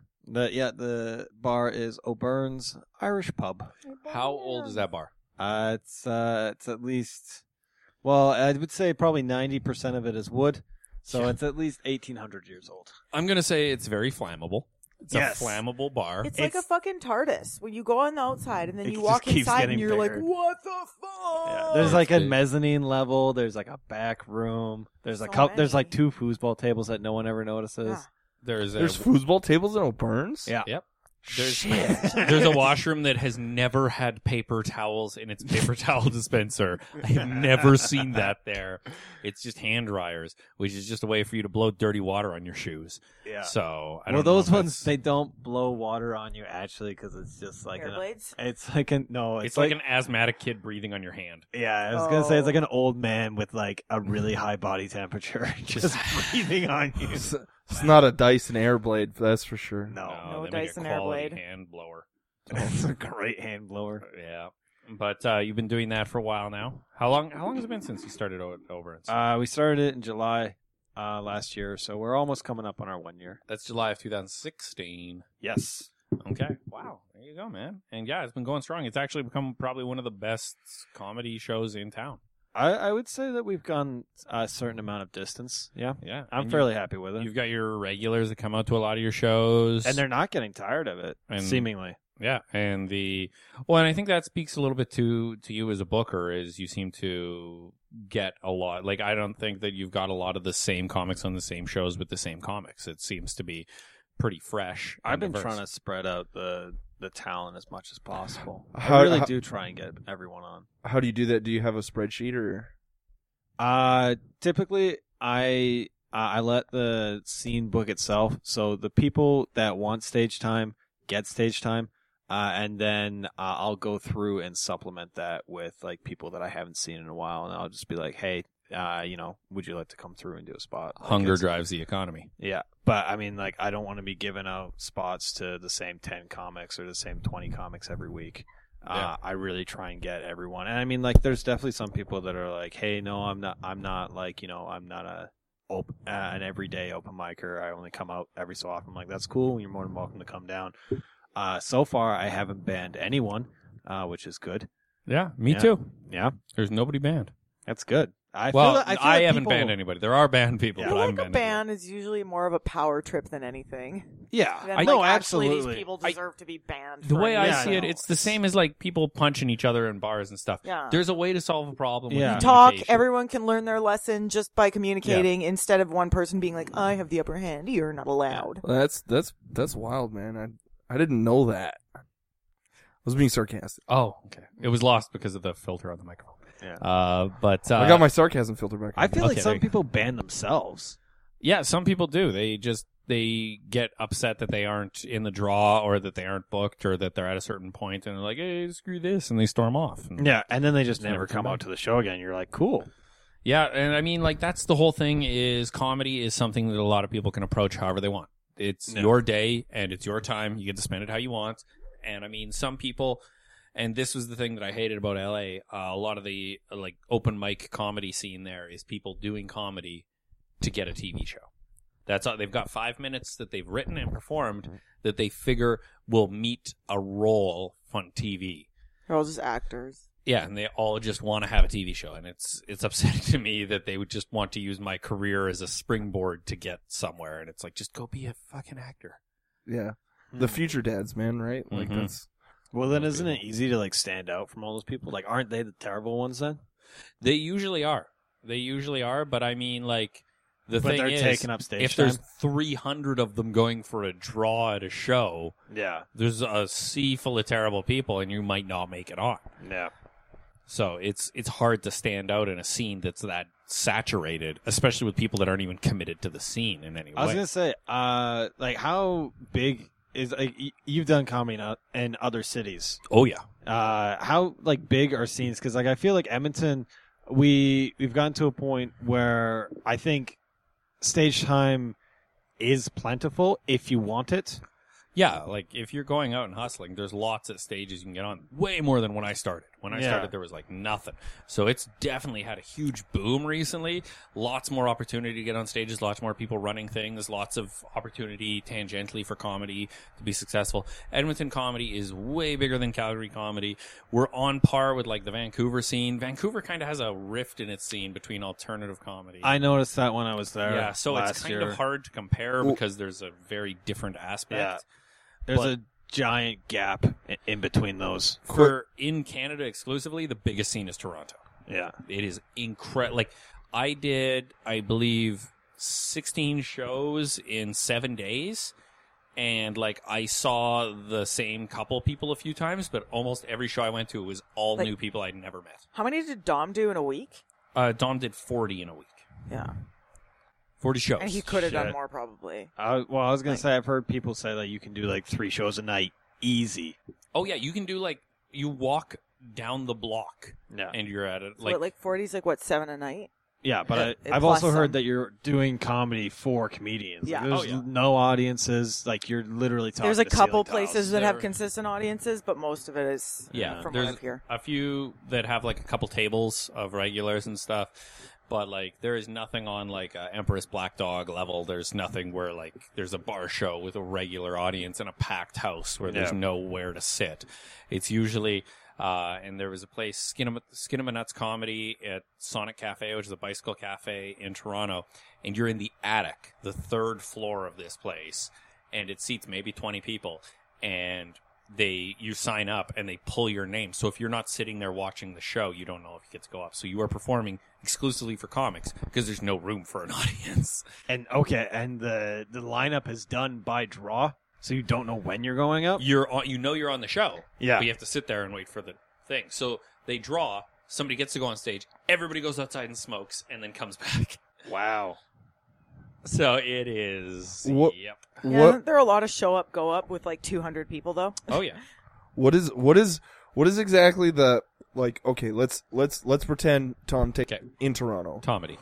The bar is O'Byrne's Irish Pub. How old is that bar? It's at least, well, I would say probably 90% of it is wood, so Yeah. it's at least 1,800 years old. I'm gonna say it's very flammable. It's Yes. a flammable bar. It's like a fucking TARDIS when you go on the outside and then It you just walk keeps inside and getting you're like, bigger. what the fuck? Yeah, there's like a big. mezzanine level. There's like a back room. There's So there's like many. 2 foosball tables that no one ever notices. Yeah. There's foosball tables in O'Byrne's? Yeah. Yep. There's a washroom that has never had paper towels in its paper towel dispenser. I have never seen that there. It's just hand dryers, which is just a way for you to blow dirty water on your shoes. Yeah. So I Well, don't know those if ones that's- they don't blow water on you actually because it's just like Hair blades? it's like an no. it's like an asthmatic kid breathing on your hand. Yeah, I was gonna say it's like Oh. an old man with like a really high body temperature just breathing on you. It's not a Dyson Airblade, that's for sure. No, No they make Dyson a quality Airblade. hand blower. it's a great hand blower. Yeah, but you've been doing that for a while now. How long has it been since you started over? We started it in July last year, so we're almost coming up on our 1 year. That's July of 2016. Yes. Okay. Wow. There you go, man. And yeah, it's been going strong. It's actually become probably one of the best comedy shows in town. I would say that we've gone a certain amount of distance. Yeah. Yeah. I'm And fairly happy with it. You've got your regulars that come out to a lot of your shows. And they're not getting tired of it, And- seemingly. yeah. And and I think that speaks a little bit to you as a booker is you seem to get a lot. Like, I don't think that you've got a lot of the same comics on the same shows with the same comics. It seems to be pretty fresh. I've and been diverse. trying to spread out the talent as much as possible. How- I really how- do try and get everyone on. How do you do that? Do you have a spreadsheet or? Typically, I let the scene book itself. So the people that want stage time get stage time, and then I'll go through and supplement that with like people that I haven't seen in a while, and I'll just be like, hey, would you like to come through and do a spot? Like, Hunger drives the economy. Yeah, but I mean, like, I don't want to be giving out spots to the same 10 comics or the same 20 comics every week. Yeah. I really try and get everyone. And I mean, like, there's definitely some people that are like, hey, no, I'm not like, I'm not an everyday open micer. I only come out every so often. I'm like, that's cool. You're more than welcome to come down. So far, I haven't banned anyone, which is good. Yeah, me too. Yeah, There's nobody banned. that's good. I haven't people, banned anybody. There are banned people, I but I feel haven't like a banned ban is usually more of a power trip than anything. Yeah, Than, I know actually absolutely. these people deserve to be banned. The for way I anything see it, else. it's the same as like people punching each other in bars and stuff. Yeah. There's a way to solve a problem. With Yeah. You talk, communication. everyone can learn their lesson just by communicating instead of one person being like, I have the upper hand, you're not allowed. That's wild, man. I didn't know that. I was being sarcastic. Oh, okay. It was lost because of the filter on the microphone. Yeah. But I got my sarcasm filter back. I feel like Okay, there some you go. people ban themselves. yeah, some people do. They get upset that they aren't in the draw or that they aren't booked or that they're at a certain point and they're like, hey, screw this, and they storm off. And Yeah, and then they just Never never come come out to the show again. You're like, cool. Yeah, and I mean, like, that's the whole thing is comedy is something that a lot of people can approach however they want. It's Yeah. your day, and it's your time. You get to spend it how you want. And, I mean, some people, and this was the thing that I hated about LA, a lot of the, like, open mic comedy scene there is people doing comedy to get a TV show. That's all. They've got 5 minutes that they've written and performed that they figure will meet a role on TV. They're all just actors. Yeah, and they all just want to have a TV show, and it's upsetting to me that they would just want to use my career as a springboard to get somewhere, and it's like, just go be a fucking actor. Yeah, the future dads, man. Right? Like Mhm. that's. Well, then isn't it easy to, like, stand out from all those people? Like, aren't they the terrible ones then? They usually are. But I mean, like, the But thing they're is, taking up stage if there's time. 300 of them going for a draw at a show, Yeah. there's a sea full of terrible people, and you might not make it on. Yeah. So it's hard to stand out in a scene that's that saturated, especially with people that aren't even committed to the scene in any way. I was going to say, like, how big is, like, you've done comedy in other cities. Oh, yeah. How, like, big are scenes? Because, like, I feel like Edmonton, we've gotten to a point where I think stage time is plentiful if you want it. Yeah, like, if you're going out and hustling, there's lots of stages you can get on. Way more than when I started. When I Yeah. started, there was, like, nothing. So it's definitely had a huge boom recently. Lots more opportunity to get on stages, lots more people running things, lots of opportunity tangentially for comedy to be successful. Edmonton comedy is way bigger than Calgary comedy. We're on par with, like, the Vancouver scene. Vancouver kind of has a rift in its scene between alternative comedy. I noticed that when I was there. Yeah, so it's last kind year. of hard to compare Well- because there's a very different aspect. Yeah. There's But- a giant gap in between those. For in Canada exclusively, the biggest scene is Toronto. Yeah. It is incredible. Like, I did, I believe, 16 shows in 7 days. And, like, I saw the same couple people a few times, but almost every show I went to was all Like- new people I'd never met. How many did Dom do in a week? Dom did 40 in a week. Yeah. 40 shows. And he could have done Shit. more probably. I was going Like- to say, I've heard people say that you can do, like, 3 shows a night. Easy. Oh, yeah, you can do, like, you walk down the block Yeah. and you're at it. So like 40's like what, 7 a night? Yeah, but Yeah, I've plus also heard some. that you're doing comedy for comedians. Yeah. Like, there's Oh, yeah. no audiences. Like, you're literally talking There's a to couple ceiling tiles. places that have There- consistent audiences, but most of it is Yeah, from what there's I've heard. a few that have like a couple tables of regulars and stuff, but like there is nothing on like Empress Black Dog level. There's nothing where like there's a bar show with a regular audience in a packed house where there's Yeah. nowhere to sit. It's usually and there was a place, Skinema Nuts Comedy at Sonic Cafe, which is a bicycle cafe in Toronto, and you're in the attic, the 3rd floor of this place, and it seats maybe 20 people, and you sign up and they pull your name. So if you're not sitting there watching the show, you don't know if you get to go up. So you are performing exclusively for comics because there's no room for an audience. And okay, and the lineup is done by draw, so you don't know when you're going up. You're on the show. Yeah. But you have to sit there and wait for the thing. So they draw, somebody gets to go on stage, everybody goes outside and smokes, and then comes back. Wow. So it is. What- Yep. Yeah, What isn't there a lot of show up, go up with like 200 people though? Oh yeah. what is exactly the like, okay, let's pretend Tom in Toronto. Comedy.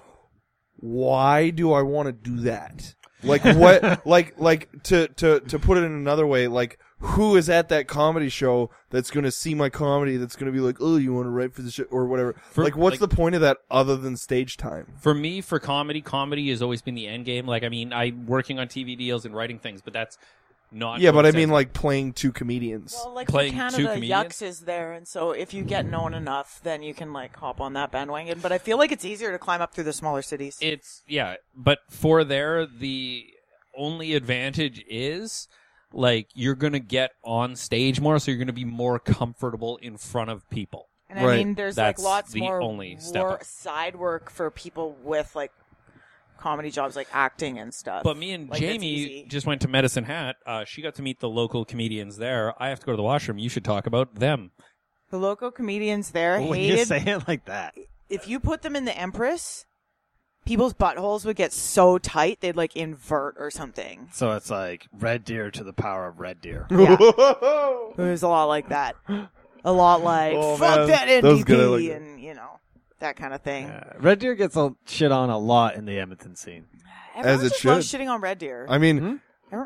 Why do I want to do that? Like what? like to put it in another way, like who is at that comedy show that's going to see my comedy? That's going to be like, oh, you want to write for the show or whatever? What's the point of that other than stage time? For me, for comedy has always been the end game. Like, I mean, I'm working on TV deals and writing things, but that's not. Yeah, but I mean, like playing two comedians. Well, like Playing for two Canada, comedians? Yucks is there, and so if you get known enough, then you can like hop on that bandwagon. But I feel like it's easier to climb up through the smaller cities. But for there, the only advantage is like you're gonna get on stage more, so you're gonna be more comfortable in front of people. And I mean, there's That's like lots the more only step up. side work for people with like comedy jobs, like acting and stuff. But me and Like, that's Jamie easy. just went to Medicine Hat. She got to meet the local comedians there. I have to go to the washroom. You should talk about them. The local comedians there When you hated. say it like that, If you put them in the Empress, people's buttholes would get so tight they'd like invert or something. so it's like Red Deer to the power of Red Deer. Yeah. It was a lot like that. A lot like Oh, fuck man. that That was good. I NDP like it. and that kind of thing. Red Deer gets shit on a lot in the Edmonton scene. Everyone it just loves should. shitting on Red Deer. I mean,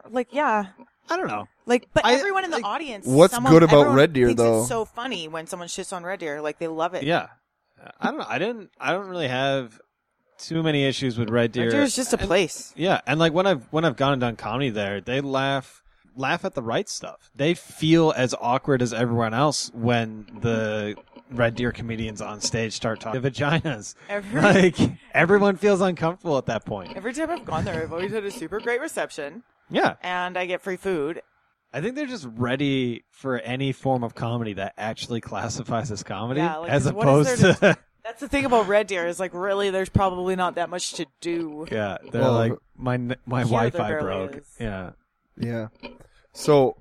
I don't know. But I- everyone in the like, audience. what's good about everyone Red Deer, thinks though? It's so funny when someone shits on Red Deer. Like they love it. Yeah, I don't know. I don't really have too many issues with Red Deer. Red Deer is just a place. Yeah, and like when I've gone and done comedy there, they laugh at the right stuff. They feel as awkward as everyone else when the Red Deer comedians on stage start talking vaginas. Like everyone feels uncomfortable at that point. Every time I've gone there, I've always had a super great reception, Yeah, and I get free food. I think they're just ready for any form of comedy that actually classifies as comedy, Yeah, like, as 'cause what is opposed there to. That's the thing about Red Deer is like really, there's probably not that much to do. Yeah, they're Well, like my Here Wi-Fi there barely broke. is. Yeah, yeah. So,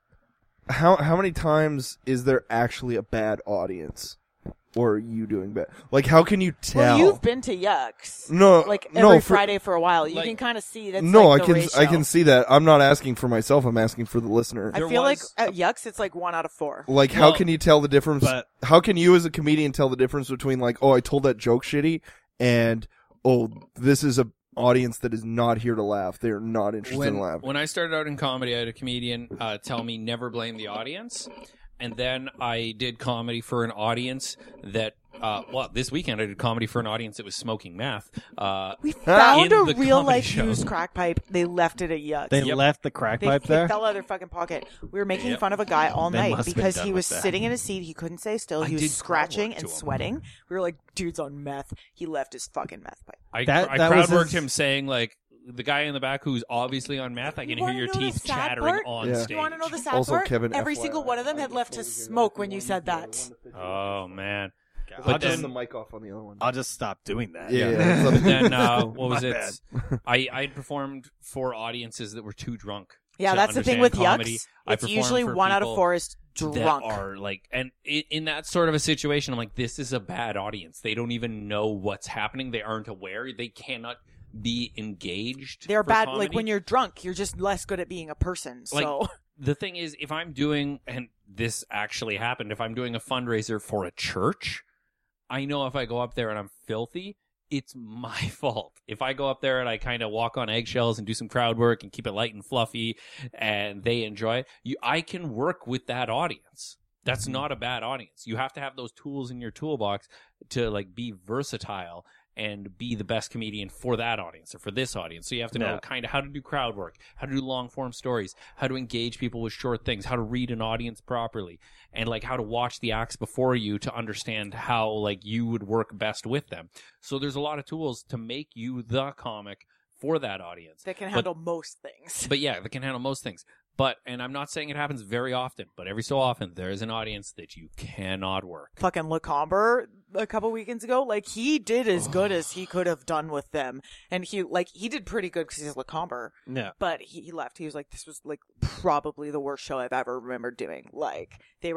how many times is there actually a bad audience, or are you doing bad? Like, how can you tell? Well, you've been to Yucks, no, like no, every for- Friday for a while. You like- can kind of see that's No, like, I the can ratio. I can see that. I'm not asking for myself. I'm asking for the listener. I There feel like was- at Yucks it's like 1 out of 4. Like, how Well, can you tell the difference? but- How can you, as a comedian, tell the difference between like, oh, I told that joke shitty, and oh, this is a audience that is not here to laugh. They are not interested in laughing. When I started out in comedy, I had a comedian tell me never blame the audience. And then I did comedy for an audience that, this weekend I did comedy for an audience that was smoking meth. We found in a the real comedy life show. used crack pipe. They left it at Yucks. they Yep. left the crack They pipe there. fell out of their fucking pocket. We were making Yep. fun of a guy all They night must have been because done he with was that. sitting in a seat. He couldn't stay still. I He was did crowd scratching work and to him. sweating. We were like, dude's on meth. He left his fucking meth pipe. I That crowd was worked his- him saying, like, the guy in the back who's obviously on meth, I can You hear wanna your know the teeth sad chattering part? on Yeah. stage. You want to know the sad Also, part? Kevin, Every FYI. single one of them had left to smoke when you said that. Oh, man. I'll But just, then- the mic off on the other one. I'll just stop doing that. Yeah. But then, what was My it? bad. I had performed for audiences that were too drunk. Yeah, to that's the thing understand with comedy. Yucks. I It's performed usually for 1 out of people 4 is that drunk. are like, and in that sort of a situation, I'm like, this is a bad audience. They don't even know what's happening. They aren't aware. They cannot be engaged. They're for bad. comedy. Like when you're drunk, you're just less good at being a person. Like, So the thing is, if I'm doing, and this actually happened, if I'm doing a fundraiser for a church, I know if I go up there and I'm filthy, it's my fault. If I go up there and I kind of walk on eggshells and do some crowd work and keep it light and fluffy and they enjoy it, I can work with that audience. That's not a bad audience. You have to have those tools in your toolbox to like be versatile and be the best comedian for that audience or for this audience. So you have to know Yeah. kind of how to do crowd work, how to do long form stories, how to engage people with short things, how to read an audience properly, and like how to watch the acts before you to understand how like you would work best with them. So there's a lot of tools to make you the comic for that audience. they can But- handle most things. But yeah, they can handle most things. But, and I'm not saying it happens very often, but every so often there is an audience that you cannot work. Fucking Lacomber a couple weekends ago, like he did as good as he could have done with them, and he did pretty good because he's Lacomber. Yeah. But he left. He was like, this was like probably the worst show I've ever remembered doing. Like there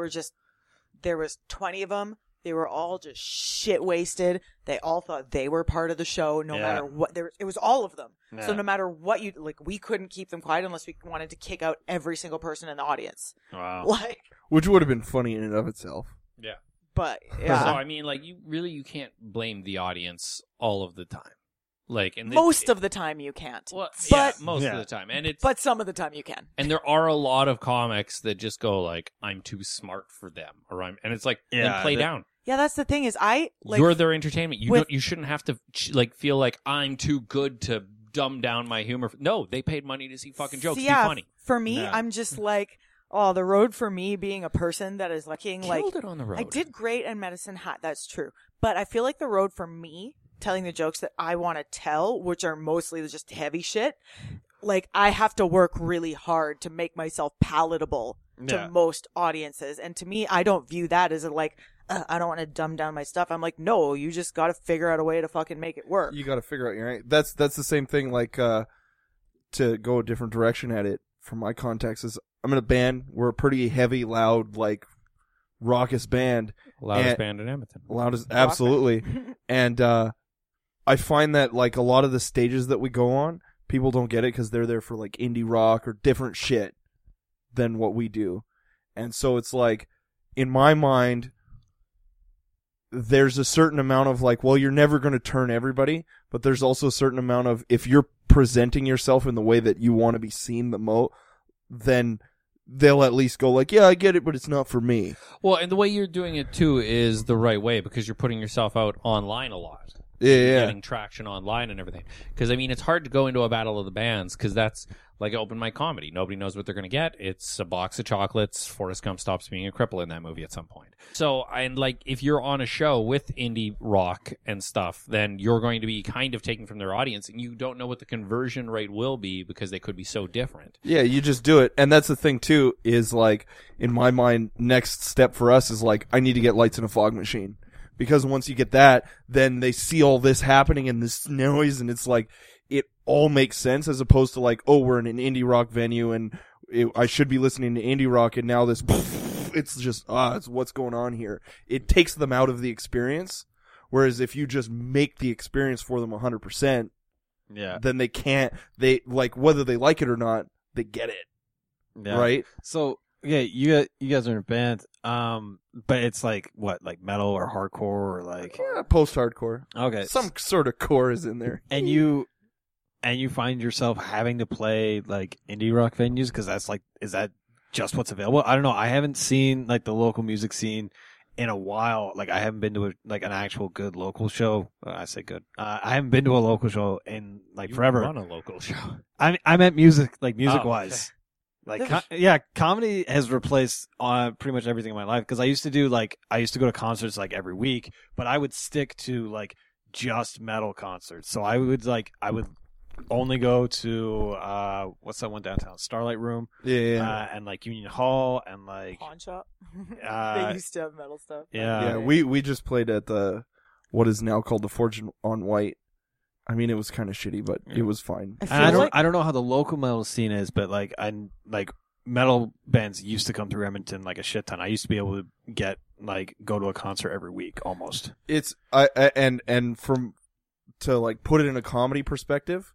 was 20 of them. They were all just shit wasted. They all thought they were part of the show, no Yeah. matter what. It was all of them. Yeah. So no matter what you like, we couldn't keep them quiet unless we wanted to kick out every single person in the audience. Wow. Like, Which would have been funny in and of itself. Yeah. But yeah, So I mean, like, you can't blame the audience all of the time. Like, and most of the time you can't. well, but most of the time, and it's but some of the time you can. and there are a lot of comics that just go like, "I'm too smart for them," or "I'm," and it's like, then play down. Yeah, that's the thing is You're their entertainment. You with- don't. You shouldn't have to feel like I'm too good to dumb down my humor. No, they paid money to see fucking jokes. See, Be yeah, funny. For me, I'm just like, oh, the road for me being a person that is looking like Killed it on the road. I did great in Medicine Hat. That's true, but I feel like the road for me, telling the jokes that I want to tell, which are mostly just heavy shit, like I have to work really hard to make myself palatable to most audiences. And to me, I don't view that as I don't want to dumb down my stuff. I'm like, no, you just got to figure out a way to fucking make it work. You got to figure out your right. That's the same thing. Like to go a different direction at it. From my context, is I'm in a band. We're a pretty heavy, loud, like raucous band. Loudest band in Edmonton. Loudest, absolutely. And I find that like a lot of the stages that we go on, people don't get it because they're there for like indie rock or different shit than what we do. And so it's like, in my mind, there's a certain amount of like, well, you're never going to turn everybody, but there's also a certain amount of, if you're presenting yourself in the way that you want to be seen the most, then they'll at least go like, yeah, I get it, but it's not for me. Well, and the way you're doing it too is the right way because you're putting yourself out online a lot. Yeah. Getting traction online and everything. Because, I mean, it's hard to go into a battle of the bands because that's like open mic comedy. Nobody knows what they're going to get. It's a box of chocolates. Forrest Gump stops being a cripple in that movie at some point. So, and like, if you're on a show with indie rock and stuff, then you're going to be kind of taken from their audience and you don't know what the conversion rate will be because they could be so different. Yeah, you just do it. And that's the thing, too, is like, in my mind, next step for us is like, I need to get Lights in a Fog Machine. Because once you get that, then they see all this happening and this noise, and it's like, it all makes sense as opposed to like, oh, we're in an indie rock venue and I should be listening to indie rock, and now this, it's just, it's what's going on here. It takes them out of the experience. Whereas if you just make the experience for them 100%, then they like, whether they like it or not, they get it. Yeah. Right? So, yeah, you guys are in a band, but it's like what, like metal or hardcore or like Post-hardcore. okay, Some sort of core is in there. and you find yourself having to play like indie rock venues because that's like, is that just what's available? I don't know. I haven't seen like the local music scene in a while. Like I haven't been to an actual good local show. I say good. I haven't been to a local show in like forever. Run a local show. I meant music, like music wise. Okay. Like, comedy has replaced pretty much everything in my life. Because I used to go to concerts like every week, but I would stick to like just metal concerts. So I would only go to what's that one downtown? Starlight Room. Yeah. And like Union Hall and like Pawn shop. They uh, used to have metal stuff. Yeah, we just played at the what is now called the Forge on White. I mean, it was kind of shitty, but it was fine. I don't know how the local metal scene is, but like metal bands used to come through Edmonton like a shit ton. I used to be able to go to a concert every week almost. It's and from to like put it in a comedy perspective,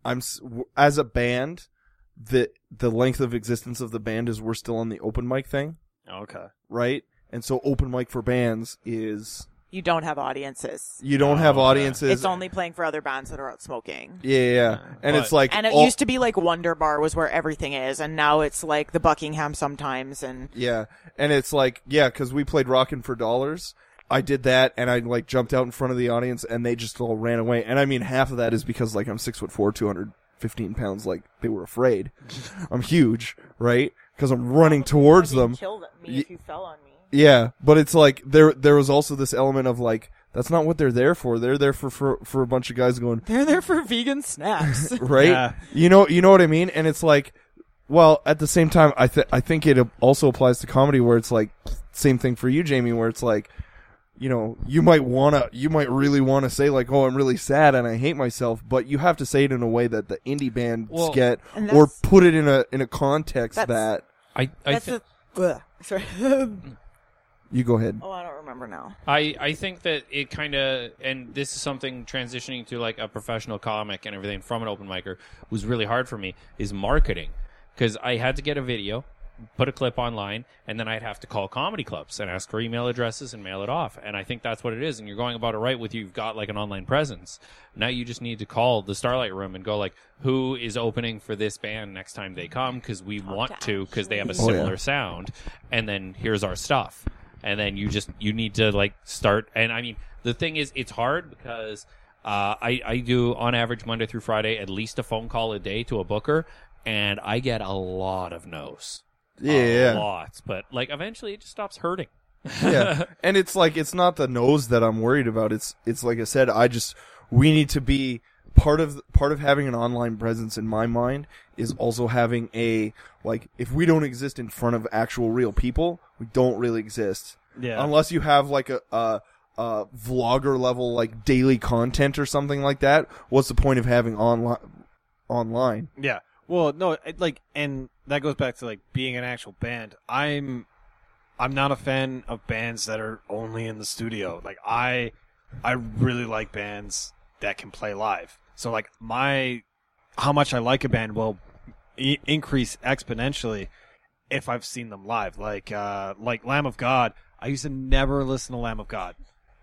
as a band, the length of existence of the band is we're still on the open mic thing. Okay. Right? And so open mic for bands is You don't have audiences. you don't have audiences. It's only playing for other bands that are out smoking. Yeah. And it's like And it used to be like Wonder Bar was where everything is, and now it's like the Buckingham sometimes. And yeah. And it's like, yeah, because we played Rockin' for Dollars. I did that, and I like jumped out in front of the audience, and they just all ran away. And I mean, half of that is because like I'm 6'4", 215 pounds. Like they were afraid. I'm huge, right? Because I'm running towards them. Killed me if you fell on me. Yeah, but it's like there was also this element of like that's not what they're there for. They're there for a bunch of guys going. They're there for vegan snacks, right? Yeah. You know what I mean? And it's like, well, at the same time, I think it also applies to comedy where it's like same thing for you, Jamie, where it's like, you know, you might really want to say like, oh, I'm really sad and I hate myself, but you have to say it in a way that the indie bands get, or put it in a context that sorry. You go ahead. Oh, I don't remember now. I think that it kind of, and this is something transitioning to like a professional comic and everything from an open micer was really hard for me, is marketing. Because I had to get a video, put a clip online, and then I'd have to call comedy clubs and ask for email addresses and mail it off. And I think that's what it is. And you're going about it right with you've got like an online presence. Now you just need to call the Starlight Room and go like, who is opening for this band next time they come? Because we want to, because they have a similar sound. And then here's our stuff. And then you need to like start. And I mean, the thing is, it's hard because I do on average Monday through Friday at least a phone call a day to a booker, and I get a lot of no's. Yeah. Lots. But like eventually it just stops hurting. Yeah. And it's like, it's not the no's that I'm worried about. It's like I said, we need to be part of having an online presence in my mind is also having if we don't exist in front of actual real people, we don't really exist. Yeah. Unless you have like a vlogger level like daily content or something like that. What's the point of having online? Yeah. Well, no, and that goes back to like being an actual band. I'm not a fan of bands that are only in the studio. Like I really like bands that can play live. So like how much I like a band will increase exponentially if I've seen them live. Like Lamb of God, I used to never listen to Lamb of God.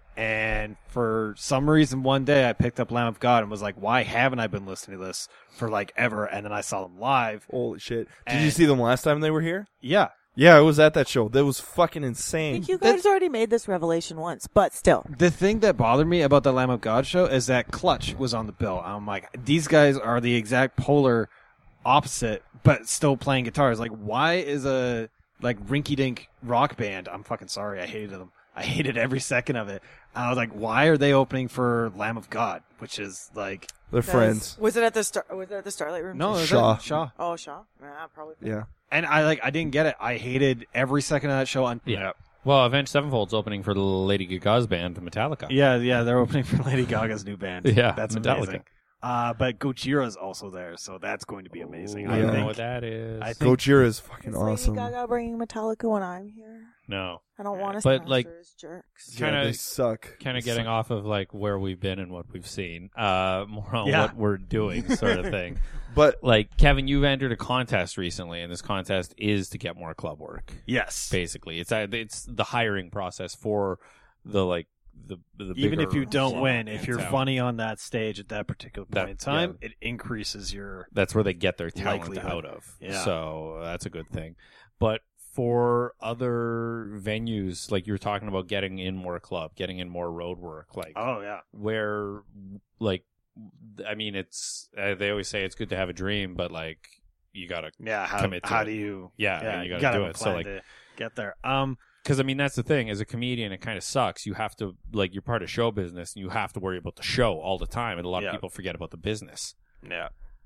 And for some reason, one day I picked up Lamb of God and was like, why haven't I been listening to this for like ever? And then I saw them live. Holy shit. Did you see them last time they were here? Yeah. Yeah, I was at that show. That was fucking insane. I think you guys already made this revelation once, but still. The thing that bothered me about the Lamb of God show is that Clutch was on the bill. I'm like, these guys are the exact polar opposite, but still playing guitars. Like, why is a rinky-dink rock band? I'm fucking sorry. I hated them. I hated every second of it. I was like, why are they opening for Lamb of God? Which is like, they're friends. Was it at the Starlight Room? No, it was Shaw. at Shaw. Oh, Shaw. Probably. Yeah. And I didn't get it. I hated every second of that show. Yeah. Well, Avenged Sevenfold's opening for Lady Gaga's band, Metallica. Yeah, they're opening for Lady Gaga's new band. Yeah, that's Metallica. amazing. But Gojira's also there, so that's going to be amazing. Ooh, I yeah. don't know what that is. I think Gojira is fucking Is awesome. Lady Gaga bringing Metallica when I'm here? No. I don't want to But, sponsor like- as jerks. Yeah, Kinda- they suck. Kind of They getting suck. off of like where we've been and what we've seen, more on Yeah. what we're doing, sort of thing. But Like Kevin, you've entered a contest recently, and this contest is to get more club work. yes. Basically, it's the hiring process for the Even if bigger you don't club win, in if you're town. funny on that stage at that particular point That- in time, it increases your That's where they get their talent likelihood. out of. Yeah. So that's a good thing. But for other venues, like you were talking about getting in more club, getting in more road work, like Oh yeah. where, like, I mean, it's, they always say it's good to have a dream, but like, you gotta, Yeah, Commit to how it. do you yeah, you gotta gotta do have a it. So plan like, to get there. because I mean, that's the thing. As a comedian, it kind of sucks. You have to, like, you're part of show business, and you have to worry about the show all the time, and a lot Yeah. of people forget about the business. Yeah.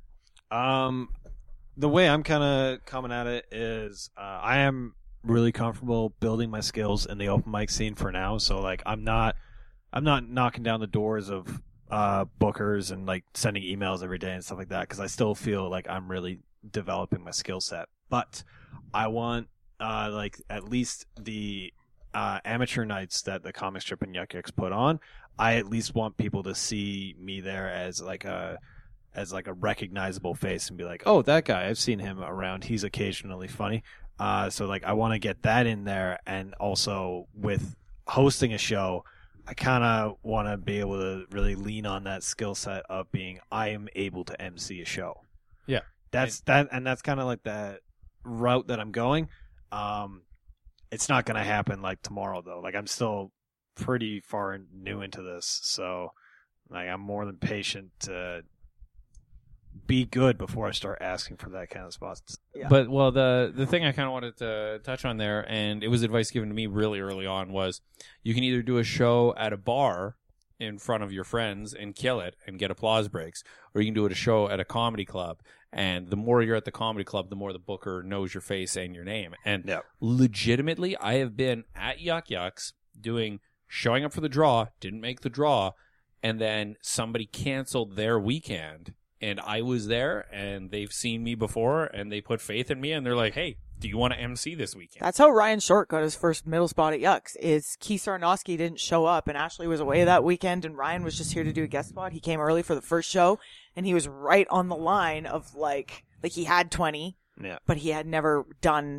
The way I'm kind of coming at it is I am really comfortable building my skills in the open mic scene for now. So like I'm not knocking down the doors of bookers and like sending emails every day and stuff like that because I still feel like I'm really developing my skill set. But I want like at least the amateur nights that the Comic Strip and Yuck Yucks put on. I at least want people to see me there as like a recognizable face and be like, oh, that guy, I've seen him around. He's occasionally funny. So like I want to get that in there. And also with hosting a show, I kind of want to be able to really lean on that skill set of being, I am able to MC a show. Yeah. That's kind of like that route that I'm going. It's not going to happen like tomorrow though. Like I'm still pretty far new into this. So like I'm more than patient to be good before I start asking for that kind of spots. Yeah. But well, the thing I kind of wanted to touch on there, and it was advice given to me really early on, was you can either do a show at a bar in front of your friends and kill it and get applause breaks, or you can do it a show at a comedy club. And the more you're at the comedy club, the more the booker knows your face and your name. And Yeah. legitimately, I have been at Yuck Yucks showing up for the draw, didn't make the draw, and then somebody canceled their weekend. And I was there, and they've seen me before, and they put faith in me, and they're like, hey, do you want to MC this weekend? That's how Ryan Short got his first middle spot at Yucks, is Keith Sarnowski didn't show up, and Ashley was away that weekend, and Ryan was just here to do a guest spot. He came early for the first show, and he was right on the line of, like he had 20, Yeah. but he had never done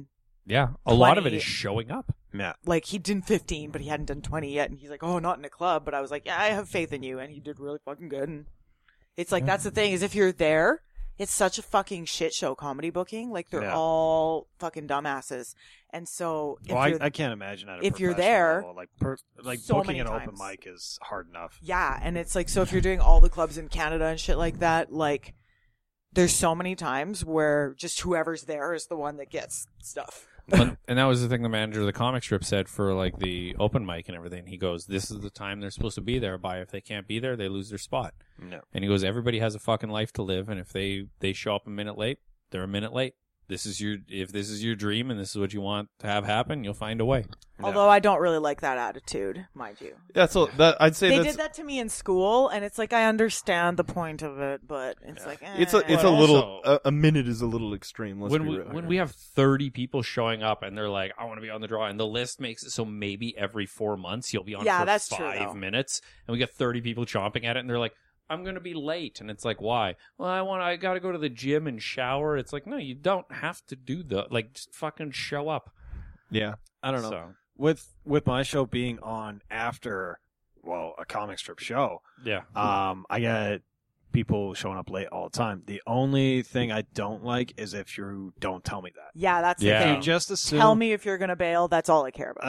Yeah, a lot of it 20. is showing up. Yeah. Like, he did 15, but he hadn't done 20 yet. And he's like, oh, not in a club. But I was like, yeah, I have faith in you. And he did really fucking good. And it's like, that's the thing, is if you're there, it's such a fucking shit show comedy booking. Like, they're all fucking dumbasses. And so, if Well, you're, I can't imagine at a if you're professional there, level. Like so booking many an open times. mic is hard enough. yeah, and it's like, so if you're doing all the clubs in Canada and shit like that, like, there's so many times where just whoever's there is the one that gets stuff. And that was the thing the manager of the comic strip said for like the open mic and everything. He goes, this is the time they're supposed to be there by. If they can't be there, they lose their spot. No. And he goes, everybody has a fucking life to live, and if they show up a minute late, they're a minute late. If this is your dream and this is what you want to have happen, you'll find a way. Although I don't really like that attitude, mind you. Yeah, so I'd say They that's did that to me in school, and it's like, I understand the point of it, but it's like, it's But a little also- a minute is a little extreme. Let's be real. When we have 30 people showing up and they're like, I want to be on the draw, and the list makes it so maybe every 4 months you'll be on Yeah, for that's true, 5 though. minutes, and we get 30 people chomping at it, and they're like, I'm going to be late. And it's like, why? Well, I got to go to the gym and shower. It's like, no, you don't have to do just fucking show up. Yeah. I don't know. So, With my show being on after, a comic strip show, yeah. I get people showing up late all the time. The only thing I don't like is if you don't tell me that. yeah, that's Yeah. the You thing. just assume. Tell me if you're gonna bail. That's all I care about.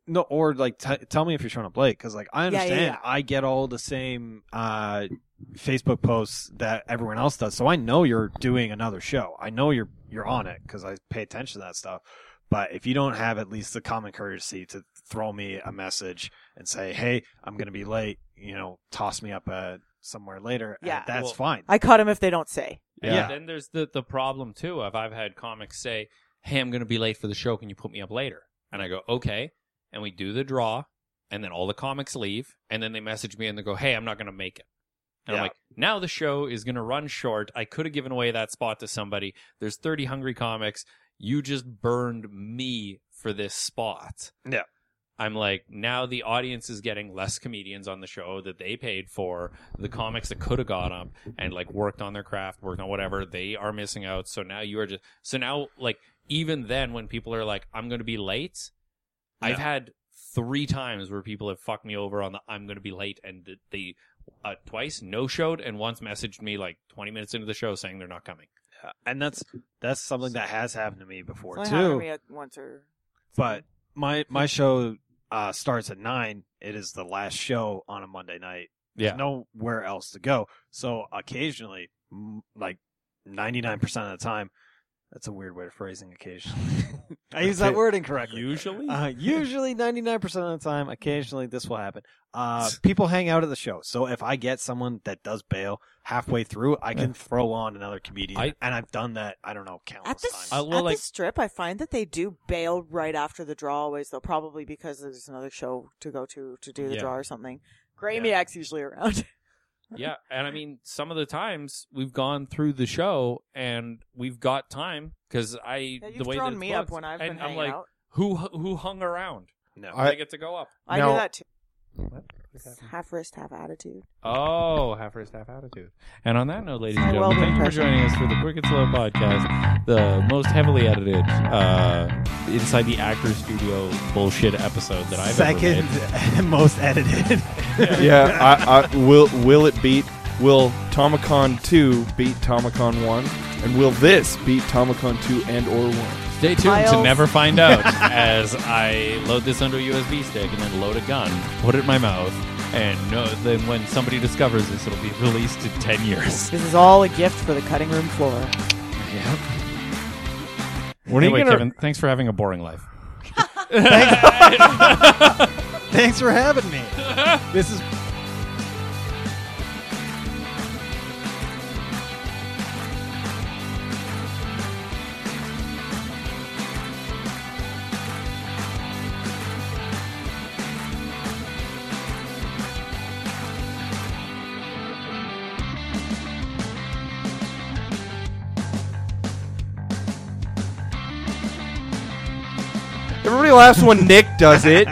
Tell me if you're showing up late, because like I understand, yeah. I get all the same Facebook posts that everyone else does, so I know you're doing another show. I know you're on it because I pay attention to that stuff. But if you don't have at least the common courtesy to throw me a message and say, "Hey, I'm going to be late," toss me up somewhere later. Yeah. that's fine. I cut them if they don't say. Yeah. Then there's the problem too of I've had comics say, hey, I'm going to be late for the show. Can you put me up later? And I go, okay. And we do the draw, and then all the comics leave, and then they message me and they go, hey, I'm not going to make it. And I'm like, now the show is going to run short. I could have given away that spot to somebody. There's 30 hungry comics. You just burned me for this spot. Yeah. I'm like, now the audience is getting less comedians on the show that they paid for. The comics that could have got up and like worked on their craft, worked on whatever, they are missing out. So now you are just, like, even then when people are like, I'm going to be late, I've had 3 times where people have fucked me over on the I'm going to be late, and they twice no-showed and once messaged me like 20 minutes into the show saying they're not coming. Yeah. And that's something that has happened to me before It's only happened too. to me once or. But my show starts at 9. It is the last show on a Monday night. Yeah. There's nowhere else to go. So occasionally, like 99% of the time, that's a weird way of phrasing occasionally. I use that word incorrectly. Usually? Usually 99% of the time, occasionally this will happen. People hang out at the show. So if I get someone that does bail halfway through, I can throw on another comedian. And I've done that, I don't know, countless times. well, At like- the strip, I find that they do bail right after the draw always, though, probably because there's another show to go to do the Yeah. draw or something. Gramiac's usually around. Yeah, and I mean, some of the times we've gone through the show and we've got time because Yeah, the you've way thrown that it's me up booked, when I've and been I'm hanging like, out. who hung around? No. I get to go up. I Now- do that too. What? Half wrist, half attitude. Oh, half wrist, half attitude. And on that note, ladies and Well gentlemen, thank you for impression. joining us for the Quick and Slow podcast, the most heavily edited inside the actor studio bullshit episode that I've ever Second made. most edited. Yeah, will Tomicon 2 beat Tomicon 1? And will this beat Tomicon 2 and or 1? Stay tuned to Miles. never find out as I load this onto a USB stick and then load a gun, put it in my mouth, and then when somebody discovers this, it'll be released in 10 years. This is all a gift for the cutting room floor. When Anyway, are you gonna? Kevin, thanks for having a boring life. Thanks for having me. This is Everybody laughs when Nick does it.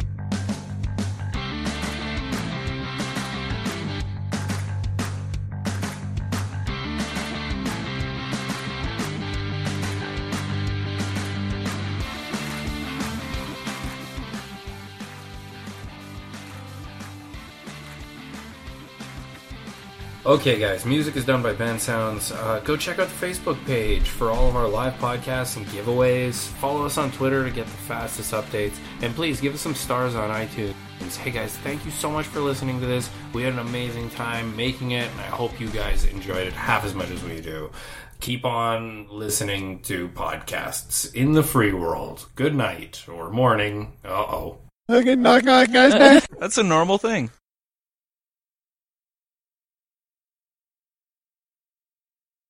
Okay, guys, music is done by Ben Sounds. Go check out the Facebook page for all of our live podcasts and giveaways. Follow us on Twitter to get the fastest updates. And please give us some stars on iTunes. Hey, guys, thank you so much for listening to this. We had an amazing time making it, and I hope you guys enjoyed it half as much as we do. Keep on listening to podcasts in the free world. Good night or morning. Uh-oh. Okay, knock, knock, guys. That's a normal thing.